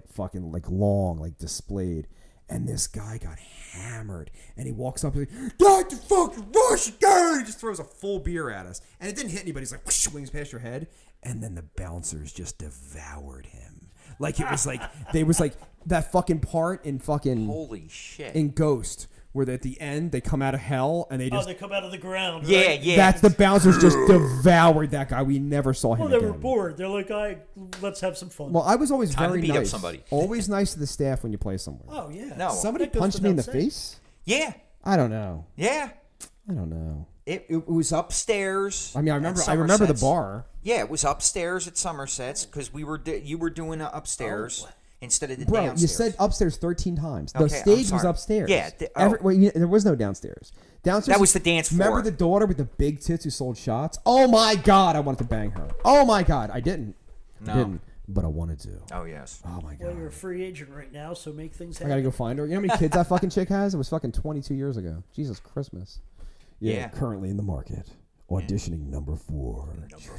long, displayed. And this guy got hammered, and he walks up and he's like, "Get the fucking Russian guy!" He just throws a full beer at us, and it didn't hit anybody. He's like, whoosh, swings past your head, and then the bouncers just devoured him. Like it was like they was like that fucking part in fucking holy shit in Ghost. Where at the end they come out of hell and they just they come out of the ground. Yeah, right? yeah. That's the bouncers just devoured that guy. We never saw him Well, they again. were bored. They're like, let's have some fun. Well, I was always Time to very beat up nice. somebody. Always nice to the staff when you play somewhere. Oh yeah. No. Somebody That goes punched me in the without saying. face? Yeah, I don't know. yeah. I don't know. It was upstairs. I mean, at I remember the Somerset's. bar. Yeah, it was upstairs at Somerset's because you were doing upstairs instead of the Bro, downstairs. you said upstairs 13 times. The Okay, I'm stage was sorry. upstairs. Yeah, there was no downstairs. Downstairs. That was the dance floor. Remember the daughter with the big tits who sold shots? Oh my God, I wanted to bang her. Oh my God, I didn't. No. I didn't, but I wanted to. Oh yes. Oh my Well, God. you're a free agent right now, so make things I happen. gotta go find her. You know how many kids that fucking chick has? It was fucking 22 years ago. Jesus Christmas. Yeah. Currently in the market. Auditioning number 4.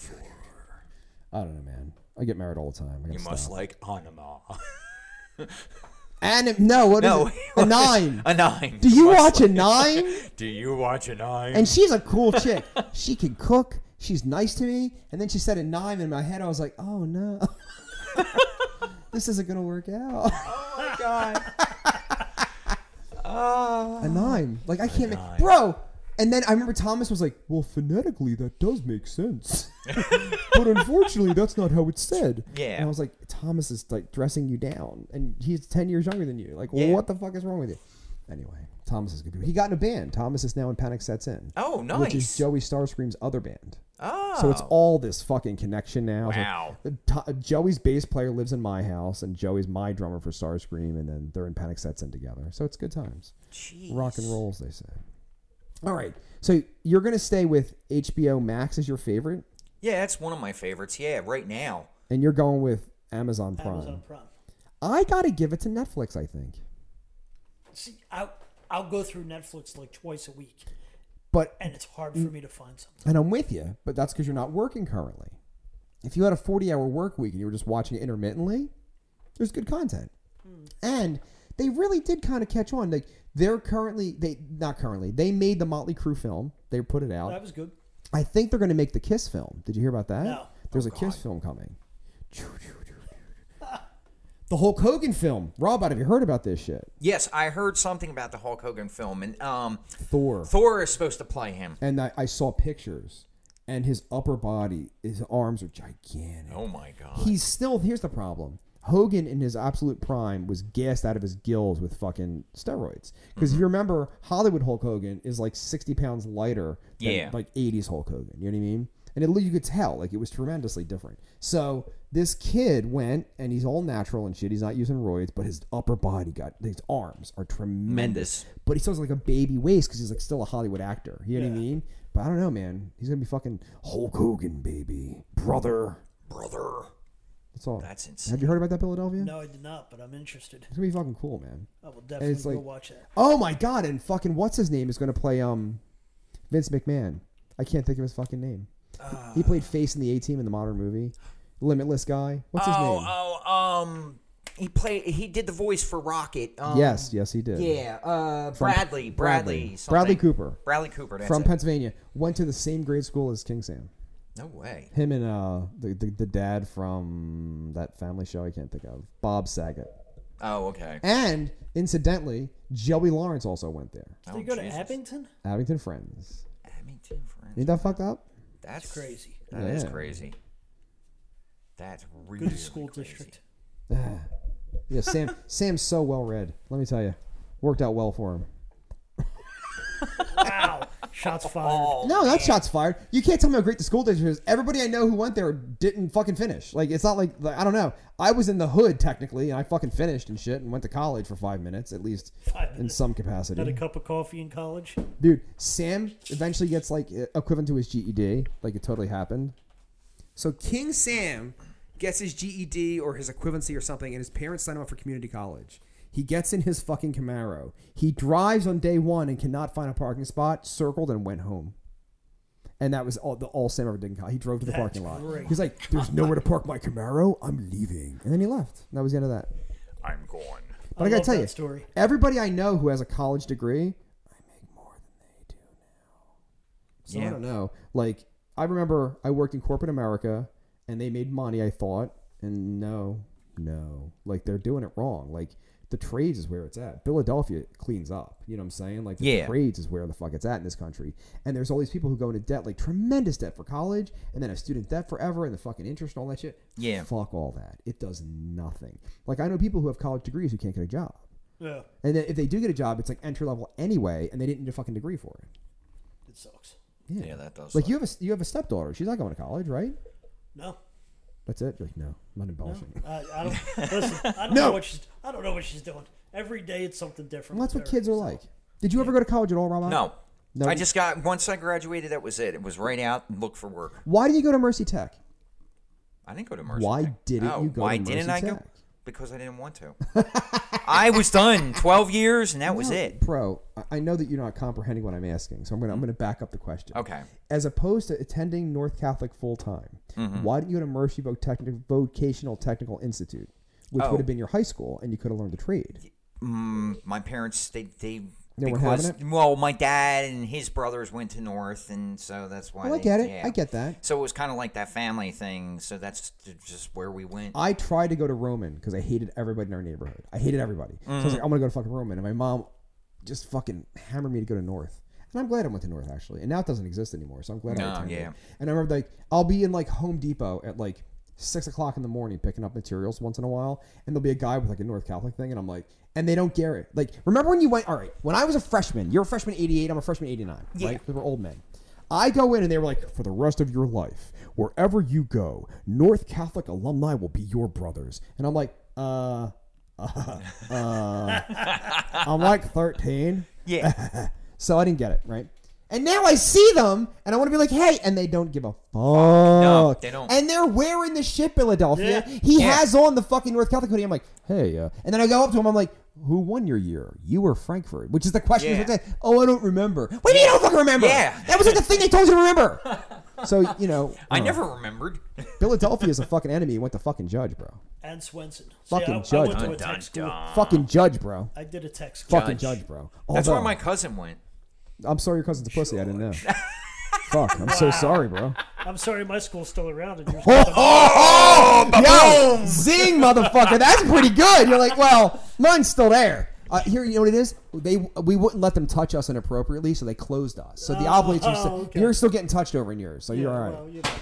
I don't know, man. I get married all the time. I gotta You stop. must like Anima. What is it? A 9. A 9. Do you watch a 9? Do you watch a 9? And she's a cool chick. She can cook. She's nice to me. And then she said a 9 in my head. I was like, oh no. This isn't going to work out. Oh my god. A 9. Like, I can't make. Bro. And then I remember Thomas was like, well, phonetically, that does make sense. But unfortunately, that's not how it's said. Yeah. And I was like, Thomas is like dressing you down. And he's 10 years younger than you. Like, Yeah. what the fuck is wrong with you? Anyway, Thomas is good. He got in a band. Thomas is now in Panic Sets In. Oh, nice. Which is Joey Starscream's other band. Oh. So it's all this fucking connection now. Wow. So, Joey's bass player lives in my house, and Joey's my drummer for Starscream, and then they're in Panic Sets In together. So it's good times. Jeez. Rock and rolls, they say. All right. So you're going to stay with HBO Max as your favorite, Yeah, that's one of my favorites. Yeah, right now. and you're going with Amazon Prime. Amazon Prime. I got to give it to Netflix, I think. See, I'll go through Netflix like twice a week, But and it's hard for me to find something. And I'm with you, but that's because you're not working currently. If you had a 40-hour work week and you were just watching it intermittently, there's good content. And they really did kind of catch on. Like they made the Motley Crue film. They put it out. That was good. I think they're going to make the Kiss film. Did you hear about that? No. There's a Kiss film coming. The Hulk Hogan film. Rob, have you heard about this shit? Yes, I heard something about the Hulk Hogan film, and Thor. Thor is supposed to play him. And I saw pictures, and his upper body, his arms are gigantic. Oh my god. He's still, here's the problem. Hogan in his absolute prime was gassed out of his gills with fucking steroids. Because if you remember, Hollywood Hulk Hogan is like 60 pounds lighter than like 80s Hulk Hogan. You know what I mean? And you could tell, like, it was tremendously different. So this kid went, and he's all natural and shit. He's not using roids, but his upper body his arms are tremendous. But he still has like a baby waist because he's like still a Hollywood actor. You know what I mean? But I don't know, man. He's going to be fucking Hulk Hogan, baby. Brother. That's all. That's insane. Have you heard about that, Philadelphia? No, I did not, but I'm interested. It's gonna be fucking cool, man. I will definitely it's like- go watch that. Oh my god! And fucking what's his name is gonna play Vince McMahon. I can't think of his fucking name. He played Face in the A-Team in the modern movie. Limitless guy. What's his name? He did the voice for Rocket. Yes, he did. Yeah, From- Bradley Bradley something. Cooper. Bradley Cooper, that's From it. Pennsylvania. Went to the same grade school as King Sam. No way. Him and the dad from that family show I can't think of. Bob Saget. Oh, okay. And incidentally, Joey Lawrence also went there. Did you go to Abington? Abington Friends. me too, friends. Ain't that fucked up? That's crazy. That is Yeah. crazy. That's really Good school crazy. district. Yeah, Sam's so well read. Let me tell you, worked out well for him. Wow. Shots fired. No, not shots fired. You can't tell me how great the school district is. Everybody I know who went there didn't fucking finish. Like, it's not like I don't know. I was in the hood technically, and I fucking finished and shit, and went to college for 5 minutes at least, 5 in minutes. some Had a capacity. cup of coffee in college. Dude, Sam eventually gets like equivalent to his GED. Like, it totally happened. So King Sam gets his GED or his equivalency or something, and his parents sign him up for community college. He gets in his fucking Camaro. He drives on day one and cannot find a parking spot, circled, and went home. And that was all Sam ever did in college. He drove to the parking lot. great. He's like, there's nowhere to park my Camaro. I'm leaving. And then he left. And that was the end of that. I'm gone. But I gotta love tell that you, story. everybody I know who has a college degree, I make more than they do now. So I Yeah. don't know. Like, I remember I worked in corporate America, and they made money, I thought. And no. Like, they're doing it wrong. Like, the trades is where it's at. Philadelphia cleans up. You know what I'm saying? Like, the Yeah. trades is where the fuck it's at in this country. And there's all these people who go into debt, like tremendous debt for college, and then have student debt forever, and the fucking interest and all that shit. Yeah. Fuck all that. It does nothing. Like, I know people who have college degrees who can't get a job. Yeah. And then if they do get a job, it's like entry level anyway, and they didn't need a fucking degree for it. It sucks. Yeah, that does. Like, suck. you have a stepdaughter. She's not going to college, right? No. That's it. You're like, no, I'm not embellishing. I don't listen. I don't No. know what she's doing. Every day it's something different. Well, that's with what her, kids are so. like. Did you ever go to college at all, Rob? No. No. I just got, once I graduated, that was it. It was right out and look for work. Why did you go to Mercy Tech? I didn't go to Mercy. Why Tech. didn't Oh, you go why to didn't Mercy I go? Tech? Because I didn't want to. I was done 12 years, and that was No, it. Bro, I know that you're not comprehending what I'm asking, so I'm gonna back up the question. Okay. As opposed to attending North Catholic full time, Mm-hmm. why didn't you go to Mercy Vocational Technical Institute, which Oh. would have been your high school, and you could have learned a trade? My parents, they weren't because, having it? well, my dad and his brothers went to North, and so that's why Well, I they- get it. yeah. I get that. So it was kind of like that family thing, so that's just where we went. I tried to go to Roman because I hated everybody in our neighborhood. I hated everybody. So I was like, I'm gonna go to fucking Roman, and my mom just fucking hammered me to go to North. And I'm glad I went to North actually. And now it doesn't exist anymore, so I'm glad I No, attended. yeah. And I remember like I'll be in like Home Depot at like 6 o'clock in the morning picking up materials once in a while, and there'll be a guy with like a North Catholic thing, and I'm like, and they don't get it. Like, remember when you went? All right, when I was a freshman, you're a freshman '88, I'm a freshman '89, right? Because we're old men. I go in and they were like, for the rest of your life, wherever you go, North Catholic alumni will be your brothers. And I'm like, I'm like 13. Yeah. So I didn't get it, right? And now I see them, and I want to be like, hey, and they don't give a fuck. No, they don't. And they're wearing the shit, Philadelphia. Yeah. He Yeah. has on the fucking North Catholic hoodie. I'm like, hey, and then I go up to him, I'm like, who won your year? You or Frankfurt? Which is the question. Yeah. Oh, I don't remember. What do you mean you don't fucking remember? Yeah. That was like the thing they told you to remember. So, you know. I never remembered. Philadelphia is a fucking enemy. You went to fucking Judge, bro. And Swenson. Fucking I judge. went to a Dun, tech dun, school. dun. Fucking Judge, bro. I did a tech school. Fucking Judge, bro. That's where Although- my cousin went. I'm sorry your cousin's a pussy. I didn't know. Fuck. I'm so sorry, bro. I'm sorry, my school's still around. And yours Yo, zing, motherfucker. That's pretty good. You're like, well, mine's still there. Here, you know what it is? We wouldn't let them touch us inappropriately, so they closed us. So the oblates are still, okay. you're still getting touched over in yours, so you're all right. Well, you know.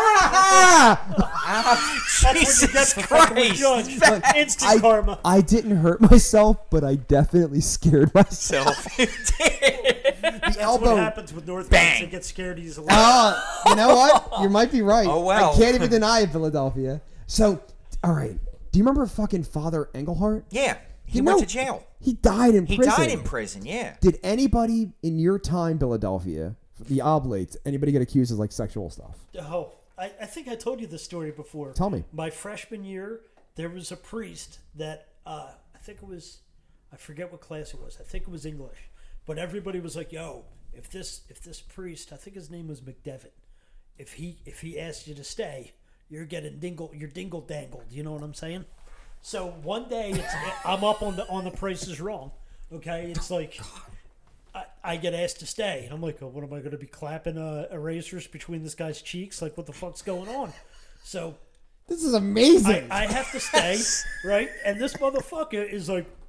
Ah! That's what you get for fucking with Christ. Judge. Instant karma. I didn't hurt myself, but I definitely scared myself. So, The That's elbow. what happens with North Bang. They get scared easily. You know what? You might be right. Oh, well. I can't even deny it, Philadelphia. So, all right. Do you remember fucking Father Engelhart? yeah, he You went know, to jail. He died in He prison. died in prison, yeah. Did anybody in your time, Philadelphia, the Oblates, anybody get accused of like sexual stuff? Oh, I think I told you this story before. Tell me. My freshman year, there was a priest that I think it was, I forget what class it was. I think it was English, but everybody was like, "Yo, if this priest, I think his name was McDevitt, if he asked you to stay, you're dingle dangled." You know what I'm saying? So one day I'm up on the Price is Wrong. Okay, it's like. I get asked to stay. And I'm like, oh, what am I going to be clapping erasers between this guy's cheeks? Like, what the fuck's going on? So This is amazing. I have to stay, right? And this motherfucker is like,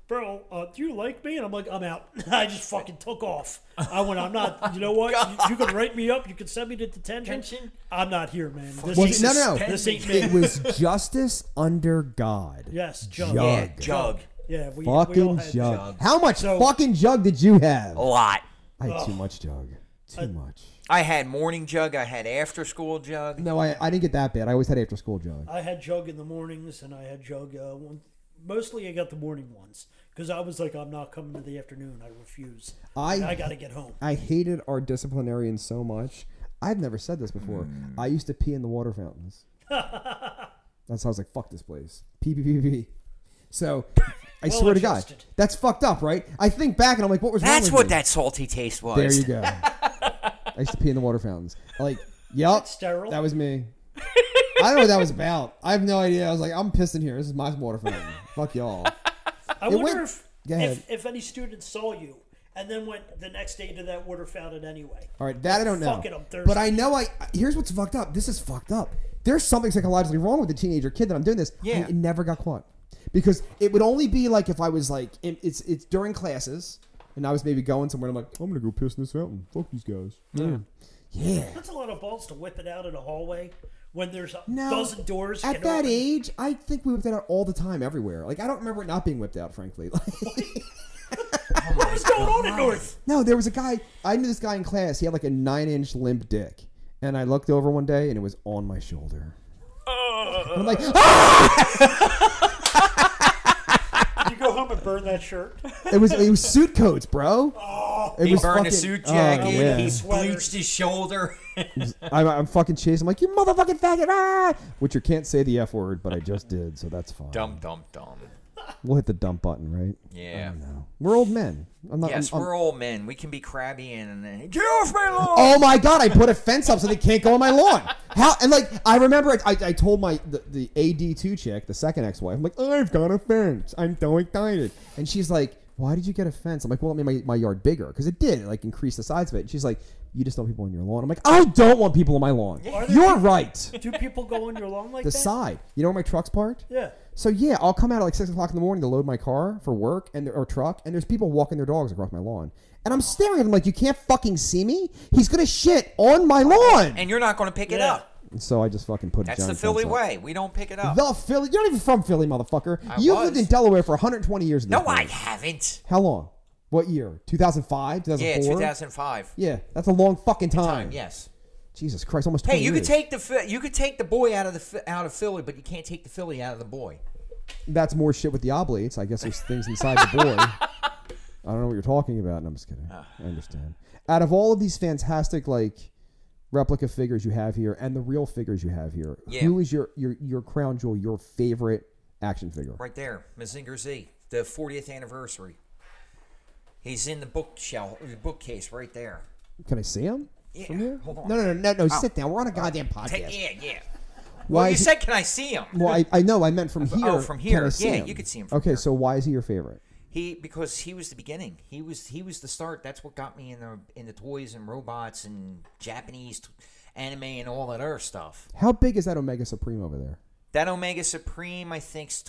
bro, do you like me? And I'm like, I'm out. I just fucking took off. I went, I'm not, you know what? You can write me up. You can send me to detention. I'm not here, man. This ain't me. It was justice under God. Yes, Jug. Yeah, Jug. Yeah, we Fucking all had Jug. How much fucking Jug did you have? A lot. I had too much Jug. Too much. I had morning Jug. I had after school Jug. No, I didn't get that bad. I always had after school Jug. I had Jug in the mornings, and I had Jug. Mostly I got the morning ones because I was like, I'm not coming to the afternoon. I refuse. I got to get home. I hated our disciplinarians so much. I've never said this before. I used to pee in the water fountains. That's how I was like, fuck this place. Pee. So, I swear to God, that's fucked up, right? I think back and I'm like, what was wrong with That's what me? that salty taste was. There you go. I used to pee in the water fountains. Like, yep, sterile? That was me. I don't know what that was about. I have no idea. I was like, I'm pissing here. This is my water fountain. Fuck y'all. I wonder Go ahead. if any students saw you and then went the next day to that water fountain anyway. All right, that I don't know. Fuck it, I'm thirsty. But I know here's what's fucked up. This is fucked up. There's something psychologically wrong with the teenager kid that I'm doing this. Yeah. And it never got caught. Because it would only be like if I was like, it's during classes and I was maybe going somewhere and I'm like, I'm going to go piss in this fountain. Fuck these guys. Yeah. That's a lot of balls to whip it out in a hallway when there's a dozen doors. At that age, I think we whipped that out all the time everywhere. Like, I don't remember it not being whipped out, frankly. What was going on in North? No, there was a guy. I knew this guy in class. He had like a 9-inch limp dick. And I looked over one day and it was on my shoulder. And I'm like, Did you go home and burn that shirt? It was suit coats, bro. He burned a suit jacket. yeah. He bleached his shoulder. I'm fucking chasing. I'm like, you motherfucking faggot. Ah! Which you can't say the F word, but I just did, so that's fine. Dumb. We'll hit the dump button, right? Yeah. We're old men. We're old men. We can be crabby and then get off my lawn. Oh my God! I put a fence up so they can't go on my lawn. How? And like, I remember I told the AD2 chick, the second ex-wife, I'm like, I've got a fence. I'm so excited. And she's like, why did you get a fence? I'm like, well, it made my yard bigger because it did. It like increased the size of it. And she's like, you just don't want people on your lawn. I'm like, I don't want people on my lawn. You're right. Do people go on your lawn like the that? side. You know where my truck's parked? Yeah. So yeah, I'll come out at like 6 o'clock in the morning to load my car for work or truck, and there's people walking their dogs across my lawn, and I'm staring at them like, you can't fucking see me. He's gonna shit on my lawn, and you're not gonna pick it up. And so I just fucking put it. That's the Philly way. We don't pick it up. The Philly. You're not even from Philly, motherfucker. You've lived in Delaware for 120 years. No, I haven't. How long? What year? 2005? 2004? Yeah, 2005. Yeah, that's a long fucking time. Yes. Jesus Christ, almost 20 Hey, you years. could take the boy out of Philly, but you can't take the Philly out of the boy. That's more shit with the oblates. I guess there's things inside the boy. I don't know what you're talking about. No, I'm just kidding. I understand. Out of all of these fantastic like replica figures you have here and the real figures you have here, who is your crown jewel, your favorite action figure? Right there, Mazinger Z, the 40th anniversary. He's in the bookcase right there. Can I see him? Yeah. From here? Hold on. No. Sit down. We're on a goddamn podcast. Yeah. Why well, you said, can I see him? Well, I know. I meant from here. Oh, from here. Can I see Yeah, him? you could see him from Okay, here. so why is he your favorite? Because he was the beginning. He was the start. That's what got me in the toys and robots and Japanese anime and all that other stuff. How big is that Omega Supreme over there? That Omega Supreme, I think, is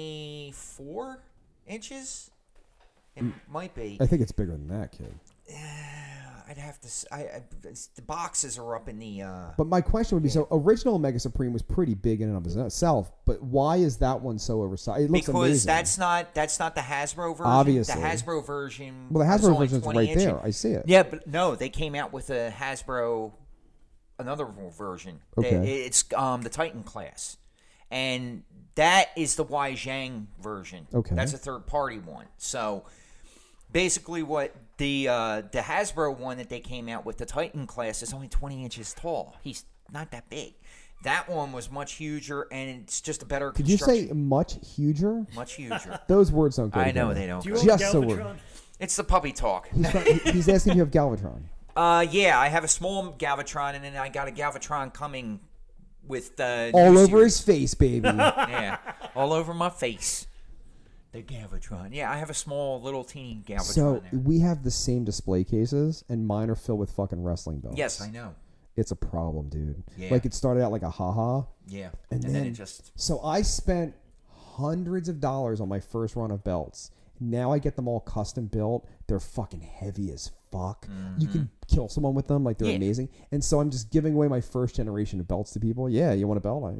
24 inches. It might be. I think it's bigger than that, kid. I'd have to. The boxes are up in the. But my question would be: so original Omega Supreme was pretty big in and of itself, but why is that one so oversized? It looks because amazing. that's not the Hasbro version. Obviously, the Hasbro version. Well, the Hasbro version's right inches. there. I see it. Yeah, but no, they came out with a Hasbro, another version. Okay. It's the Titan class, and that is the Wai Zhang version. Okay, that's a third party one. So basically, what the Hasbro one that they came out with, the Titan class, is only 20 inches tall. He's not that big. That one was much huger, and it's just a better. Could you say much huger? Much huger. Those words don't go I together. know they don't. Do you own Just so Galvatron? It's the puppy talk. He's asking if you have Galvatron. Yeah, I have a small Galvatron, and then I got a Galvatron coming with all over his face, baby. Yeah, all over my face. The Galvatron. Yeah, I have a small, little, teeny Galvatron. So there. we have the same display cases, and mine are filled with fucking wrestling belts. Yes, I know. It's a problem, dude. Yeah. Like it started out like a haha. Yeah, and then it just. So I spent hundreds of dollars on my first run of belts. Now I get them all custom built. They're fucking heavy as fuck. You can kill someone with them. Like, they're amazing. And so I'm just giving away my first generation of belts to people. Yeah, you want a belt?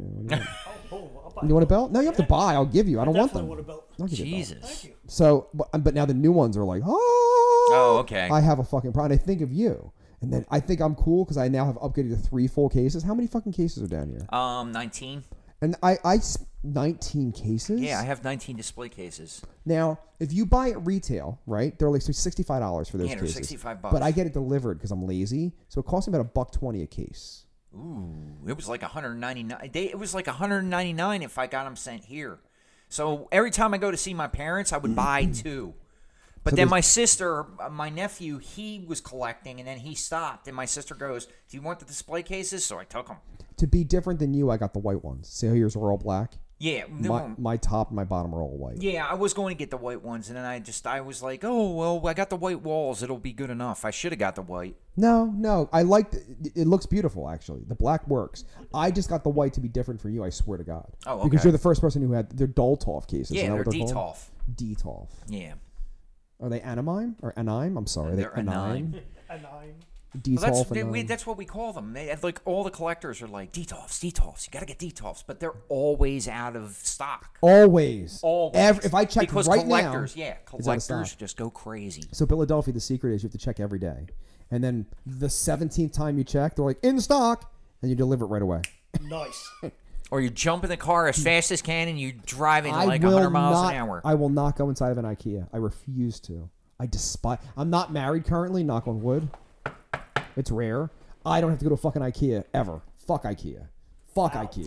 You want a belt? No, you have to buy. I'll give you. I don't want them. Want a belt. I'll give you a belt. Jesus. Thank you. So, but now the new ones are like, Oh, okay. I have a fucking problem. I think of you. And then I think I'm cool because I now have upgraded to 3 full cases. How many fucking cases are down here? 19. And I 19 cases? Yeah, I have 19 display cases. Now, if you buy at retail, right, they're like $65 for those Yeah, they're cases. $65. But I get it delivered because I'm lazy. So it costs me about $1.20 a case. Ooh, it was like $199. It was like $199 if I got them sent here. So every time I go to see my parents, I would buy 2. But So then there's- my sister, my nephew, he was collecting, and then he stopped. And my sister goes, "Do you want the display cases?" So I took them. To be different than you, I got the white ones. See how yours are all black? Yeah, My top and my bottom are all white. yeah. I was going to get the white ones, and then I was like, "Oh well, I got the white walls. It'll be good enough." I should have got the white. No. I like it. Looks beautiful, actually. The black works. I just got the white to be different for you, I swear to God. Oh, okay. Because you're the first person who had... They're Doltov cases. Yeah, Isn't that they're what called? Detolf. Detolf. Yeah. Are they anime or anime? I'm sorry. Are they They're anime? A 9. Detolf Well, anime? that's what we call them. Like all the collectors are like Detolfs. You got to get Detolfs, but they're always out of stock. Always. Always. If I check because right collectors, now, yeah, it's out of collectors stock. just go crazy. So Philadelphia, the secret is you have to check every day. And then the 17th time you check, they're like, in stock, and you deliver it right away. Nice. Or you jump in the car as fast as can and you drive in I like will 100 miles not, an hour. I will not go inside of an IKEA. I refuse to. I despise... I'm not married currently, knock on wood. It's rare. I don't have to go to a fucking IKEA ever. Fuck IKEA. Fuck IKEA.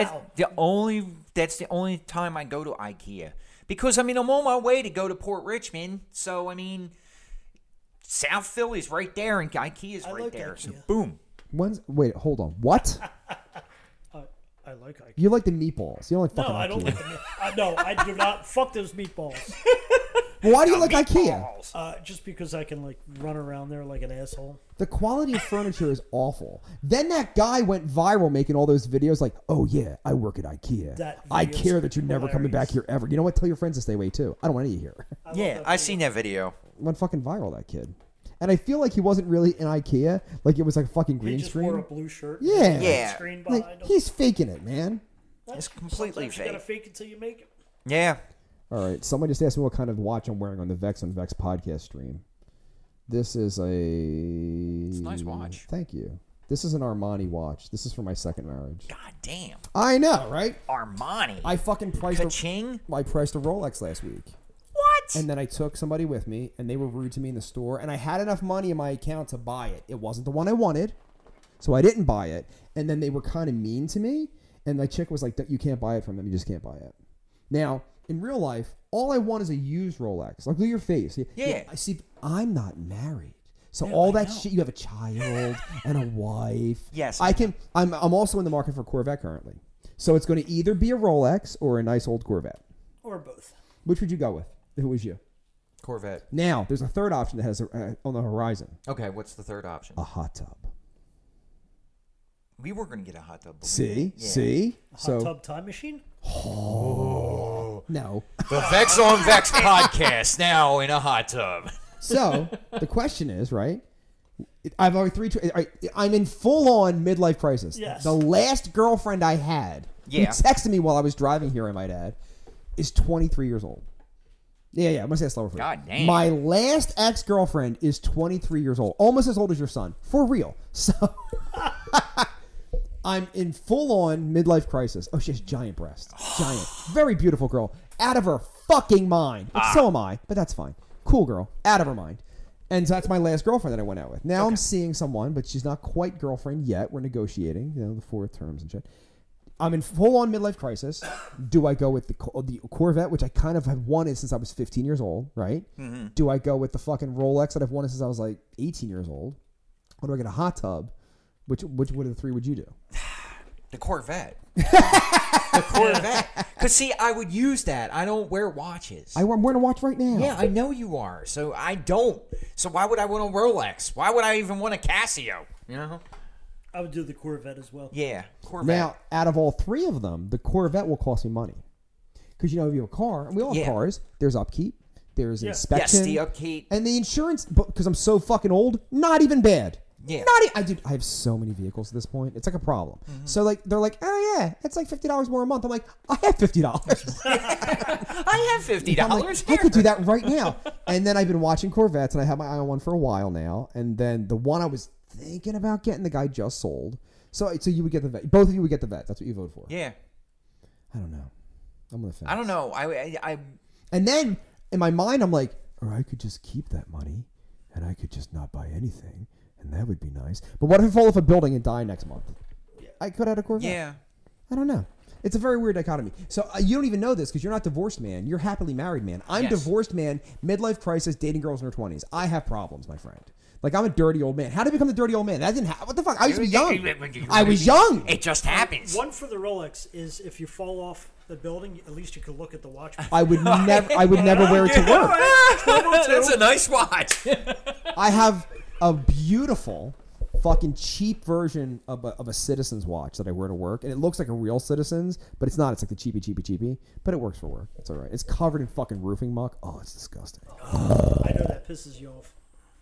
That's the only time I go to IKEA. Because, I mean, I'm on my way to go to Port Richmond. So, I mean, South Philly's right there and IKEA's right like there. IKEA. So, boom. Wait, hold on. What? I like IKEA. You like the meatballs. You don't like fucking No, IKEA. I don't like the No, I do not. Fuck those meatballs. Well, why do you like IKEA? Just because I can, like, run around there like an asshole. The quality of furniture is awful. Then that guy went viral making all those videos like, oh, yeah, I work at IKEA. I video's care that you're never coming back hilarious. here ever. You know what? Tell your friends to stay away, too. I don't want any here. Yeah, I seen that video. Went fucking viral, that kid. And I feel like he wasn't really in IKEA. Like, it was like a fucking He green just screen. wore a blue shirt. Yeah. Yeah. Screen behind Like, him. he's faking it, man. It's completely Sometimes you gotta fake. fake it till you make it. Yeah. All right. Someone just asked me what kind of watch I'm wearing on the Vex on Vex podcast stream. This is a... It's a nice watch. Thank you. This is an Armani watch. This is for my second marriage. God damn. I know, right? Armani. I fucking priced Ka-ching? I priced a Rolex last week. What? And then I took somebody with me, and they were rude to me in the store, and I had enough money in my account to buy it. It wasn't the one I wanted, so I didn't buy it. And then they were kind of mean to me, and the chick was like, you can't buy it from them. You just can't buy it. Now, in real life, all I want is a used Rolex. Like, look at your face. Yeah. I see. I'm not married. So all that shit, you have a child and a wife. Yes. I'm also in the market for Corvette currently. So it's going to either be a Rolex or a nice old Corvette. Or both. Which would you go with if it was you? Corvette. Now, there's a third option that has on the horizon. Okay, what's the third option? A hot tub. We were going to get a hot tub. but See? yeah. See? Hot tub time machine? No. The Vex on Vex podcast now in a hot tub. So, the question is, right? I've already I'm in full-on midlife crisis. Yes. The last girlfriend I had, who texted me while I was driving here, I might add, is 23 years old. Yeah, I'm going to say it slower for you. God damn. My last ex-girlfriend is 23 years old. Almost as old as your son. For real. So, I'm in full-on midlife crisis. Oh, she has giant breasts. Giant. Very beautiful girl. Out of her fucking mind. But so am I, but that's fine. Cool girl. Out of her mind. And so that's my last girlfriend that I went out with. Now I'm seeing someone, but she's not quite girlfriend yet. We're negotiating, the 4 terms and shit. I'm in full-on midlife crisis. Do I go with the Corvette, which I kind of have wanted since I was 15 years old, right? Mm-hmm. Do I go with the fucking Rolex that I've wanted since I was like 18 years old? Or do I get a hot tub? Which one of the 3 would you do? The Corvette. The Corvette. Because, see, I would use that. I don't wear watches. I'm wearing a watch right now. Yeah, I know you are. So I don't. So why would I want a Rolex? Why would I even want a Casio? You know? I would do the Corvette as well. Yeah, Corvette. Now, out of all 3 of them, the Corvette will cost me money. Because, if you have a car, and we all have cars, there's upkeep, There's Yeah. inspection. Yes, the upkeep. And the insurance, because I'm so fucking old, not even bad. Yeah. I have so many vehicles at this point. It's like a problem. So like they're like, oh yeah, it's like $50 more a month. I'm like, I have $50. I have $50. I'm like, I could do that right now. And then I've been watching Corvettes, and I have my eye on one for a while now. And then the one I was thinking about getting, the guy just sold. So you would get the vet. Both of you would get the vet. That's what you vote for. Yeah. I don't know. I'm on the fence. I don't know. I And then in my mind, I'm like, or I could just keep that money, and I could just not buy anything, and that would be nice. But what if I fall off a building and die next month? I could have a Corvette. Yeah. I don't know. It's a very weird dichotomy. So you don't even know this because you're not divorced, man. You're happily married, man. I'm Yes. divorced, man. Midlife crisis, dating girls in their 20s. I have problems, my friend. Like, I'm a dirty old man. How did I become the dirty old man? That didn't happen. What the fuck? I used to be young. I was young. It just happens. One for the Rolex is if you fall off the building, at least you could look at the watch. I would never wear it to work. That's a nice watch. I have a beautiful fucking cheap version of a Citizen's watch that I wear to work, and it looks like a real Citizen's, but it's not. It's like the cheapy, but it works for work. It's all right. It's covered in fucking roofing muck. Oh, it's disgusting. I know that pisses you off.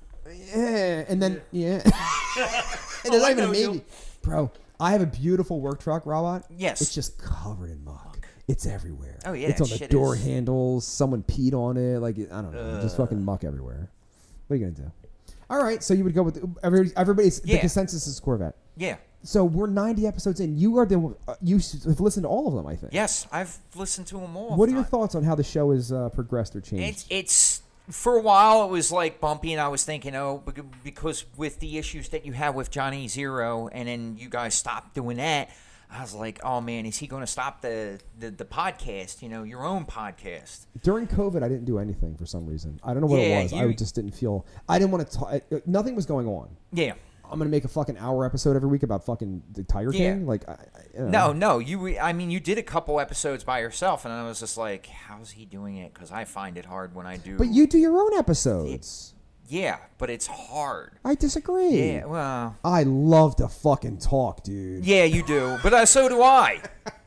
Yeah, and then and there's not even a maybe, bro. I have a beautiful work truck, Robot. Yes. It's just covered in muck. It's everywhere. Oh, yeah, it's on that the shit door is- handles. Someone peed on it. Like I don't know, just fucking muck everywhere. What are you gonna do? All right, so you would go with everybody's. The Yeah. consensus is Corvette. Yeah. So we're 90 episodes in. You are you have listened to all of them, I think. Yes, I've listened to them all. What are your thoughts on how the show has progressed or changed? It's for a while it was like bumpy, and I was thinking, because with the issues that you have with Johnny Zero, and then you guys stopped doing that, I was like, oh man, is he going to stop the podcast? Your own podcast. During COVID, I didn't do anything for some reason. I don't know what Yeah, it was. I just didn't feel. I didn't want to talk. Nothing was going on. Yeah. I'm gonna make a fucking hour episode every week about fucking the Tiger Yeah. King. Like, you know. No, you did a couple episodes by yourself, and I was just like, how's he doing it? Because I find it hard when I do. But you do your own episodes. Yeah, but it's hard. I disagree. Yeah, well. I love to fucking talk, dude. Yeah, you do, but so do I.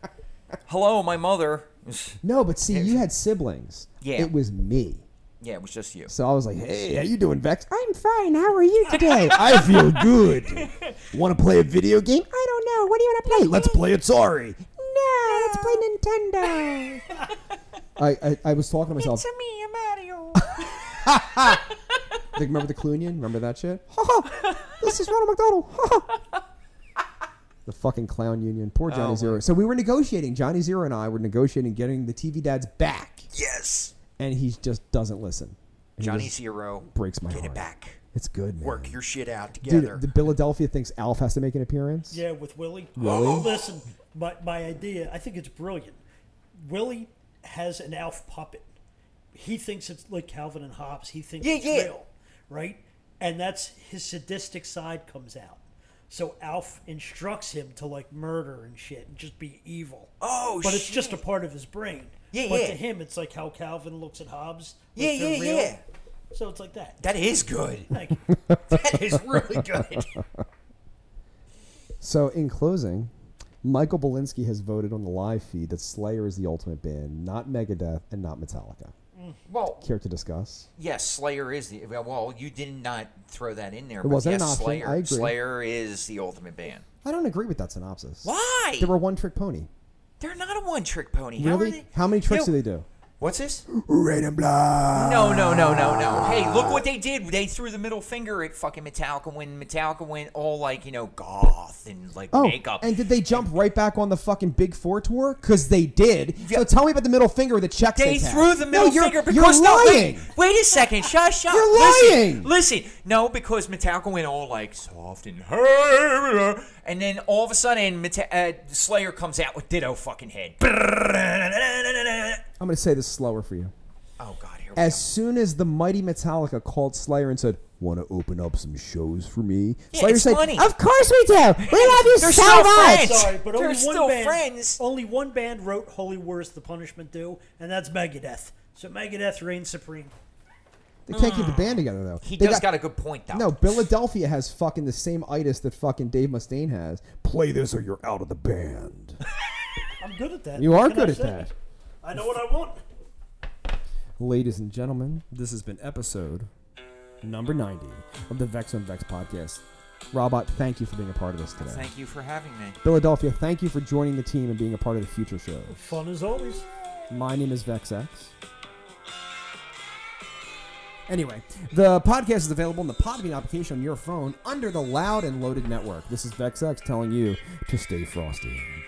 Hello, my mother. No, but see, you had siblings. Yeah. It was me. Yeah, it was just you. So I was like, hey, how you doing, Vex? I'm fine. How are you today? I feel good. Want to play a video game? I don't know. What do you want to play? Let's play Atari. No, let's play Nintendo. I was talking to myself. It's me, Mario. Like, remember the Clunion? Remember that shit? This is Ronald McDonald. The fucking clown union. Poor Johnny Zero. So we were negotiating. Johnny Zero and I were negotiating getting the TV dads back. Yes. And he just doesn't listen. And he Johnny just Zero. breaks my Get heart. it back. It's good, man. Work your shit out together. Dude, the Philadelphia thinks Alf has to make an appearance. Yeah, with Willie. Willie? Listen, my idea, I think it's brilliant. Willie has an Alf puppet. He thinks it's like Calvin and Hobbes. He thinks it's real, right? And that's his sadistic side comes out. So Alf instructs him to like murder and shit and just be evil. Oh, but it's just a part of his brain. Yeah, but yeah. to him, it's like how Calvin looks at Hobbes. Yeah, like they're yeah, real. yeah. So it's like that. That is good. Thank you. That is really good. So, in closing, Michael Belinsky has voted on the live feed that Slayer is the ultimate band, not Megadeth and not Metallica. Well, Care to discuss? yes, Slayer is the. Well, you did not throw that in there. It But wasn't yes, an option. Slayer. I agree. Slayer is the ultimate band. I don't agree with that synopsis. Why? They were one trick pony. They're not a one-trick pony. How are Really? they? How many tricks do they do? What's this? Red and black. No. Hey, look what they did. They threw the middle finger at fucking Metallica when Metallica went all like, goth and like makeup. And did they jump right back on the fucking Big Four tour? Because they did. Yeah. So tell me about the middle finger with the checks They tagged. threw the middle finger because you're lying. Wait a second. Shut. You're lying. Listen. No, because Metallica went all like soft and and then all of a sudden Slayer comes out with Ditto fucking head. I'm going to say this slower for you. Oh God! Here we As soon as the mighty Metallica called Slayer and said, "Want to open up some shows for me?" Yeah, Slayer it's said, money. "Of course we do. We love you They're so still much." friends. Sorry, but They're only still one band. friends. Only one band wrote "Holy War is the Punishment Due," and that's Megadeth. So Megadeth reigns supreme. They can't keep the band together though. He They does got a good point though. No, Philadelphia has fucking the same itis that fucking Dave Mustaine has. Play this or you're out of the band. I'm good at that. You are What can good I at say? that. I know what I want. Ladies and gentlemen, this has been episode number 90 of the Vex on Vex podcast. Robot, thank you for being a part of this today. Thank you for having me. Philadelphia, thank you for joining the team and being a part of the future show. Fun as always. My name is VexX. Anyway, the podcast is available in the Podbean application on your phone under the Loud and Loaded network. This is VexX telling you to stay frosty.